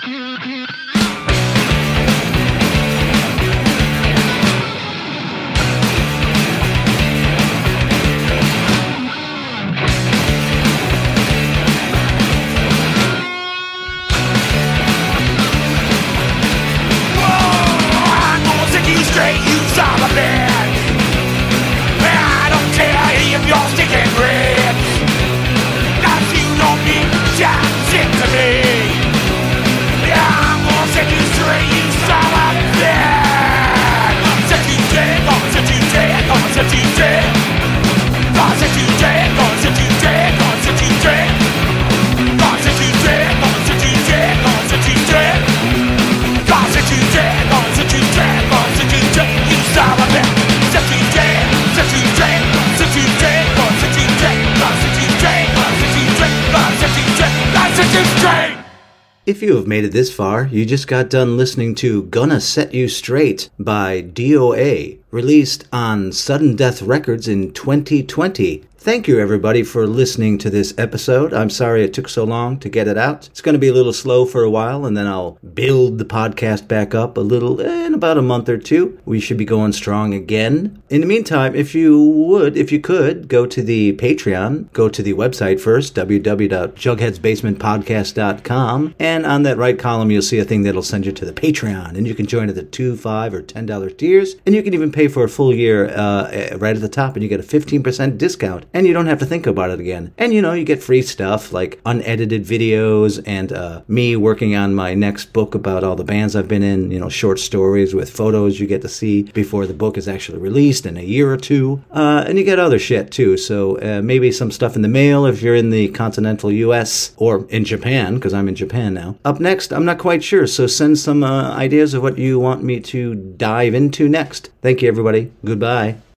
Straight, you son of a bitch. I don't care if you're sticking bricks. Cause you don't mean jack shit to me. Yeah, I'm gonna set you straight, you son of a bitch. Set you straight, gonna set you straight, gonna set you straight. Gonna set you straight, gonna set you straight, gonna set you straight. Gonna set you straight, gonna set you straight, gonna set you straight. Gonna set you straight, gonna set you straight, gonna set you straight, you son of a bitch. Set you straight, set you straight, set you straight, gonna set you straight, gonna set you straight, gonna set you straight, gonna set you straight, gonna set you straight. If you have made it this far, you just got done listening to Gonna Set You Straight by D O A, released on Sudden Death Records in twenty twenty. Thank you, everybody, for listening to this episode. I'm sorry it took so long to get it out. It's going to be a little slow for a while, and then I'll build the podcast back up a little in about a month or two. We should be going strong again. In the meantime, if you would, if you could, go to the Patreon, go to the website first, w w w dot jugheads basement podcast dot com, and on that right column, you'll see a thing that'll send you to the Patreon, and you can join at the two, five, or ten dollar tiers, and you can even pay for a full year uh, right at the top, and you get a fifteen percent discount. And you don't have to think about it again. And, you know, you get free stuff like unedited videos and uh, me working on my next book about all the bands I've been in, you know, short stories with photos you get to see before the book is actually released in a year or two. Uh, and you get other shit, too. So uh, maybe some stuff in the mail if you're in the continental U S or in Japan, because I'm in Japan now. Up next, I'm not quite sure. So send some uh, ideas of what you want me to dive into next. Thank you, everybody. Goodbye.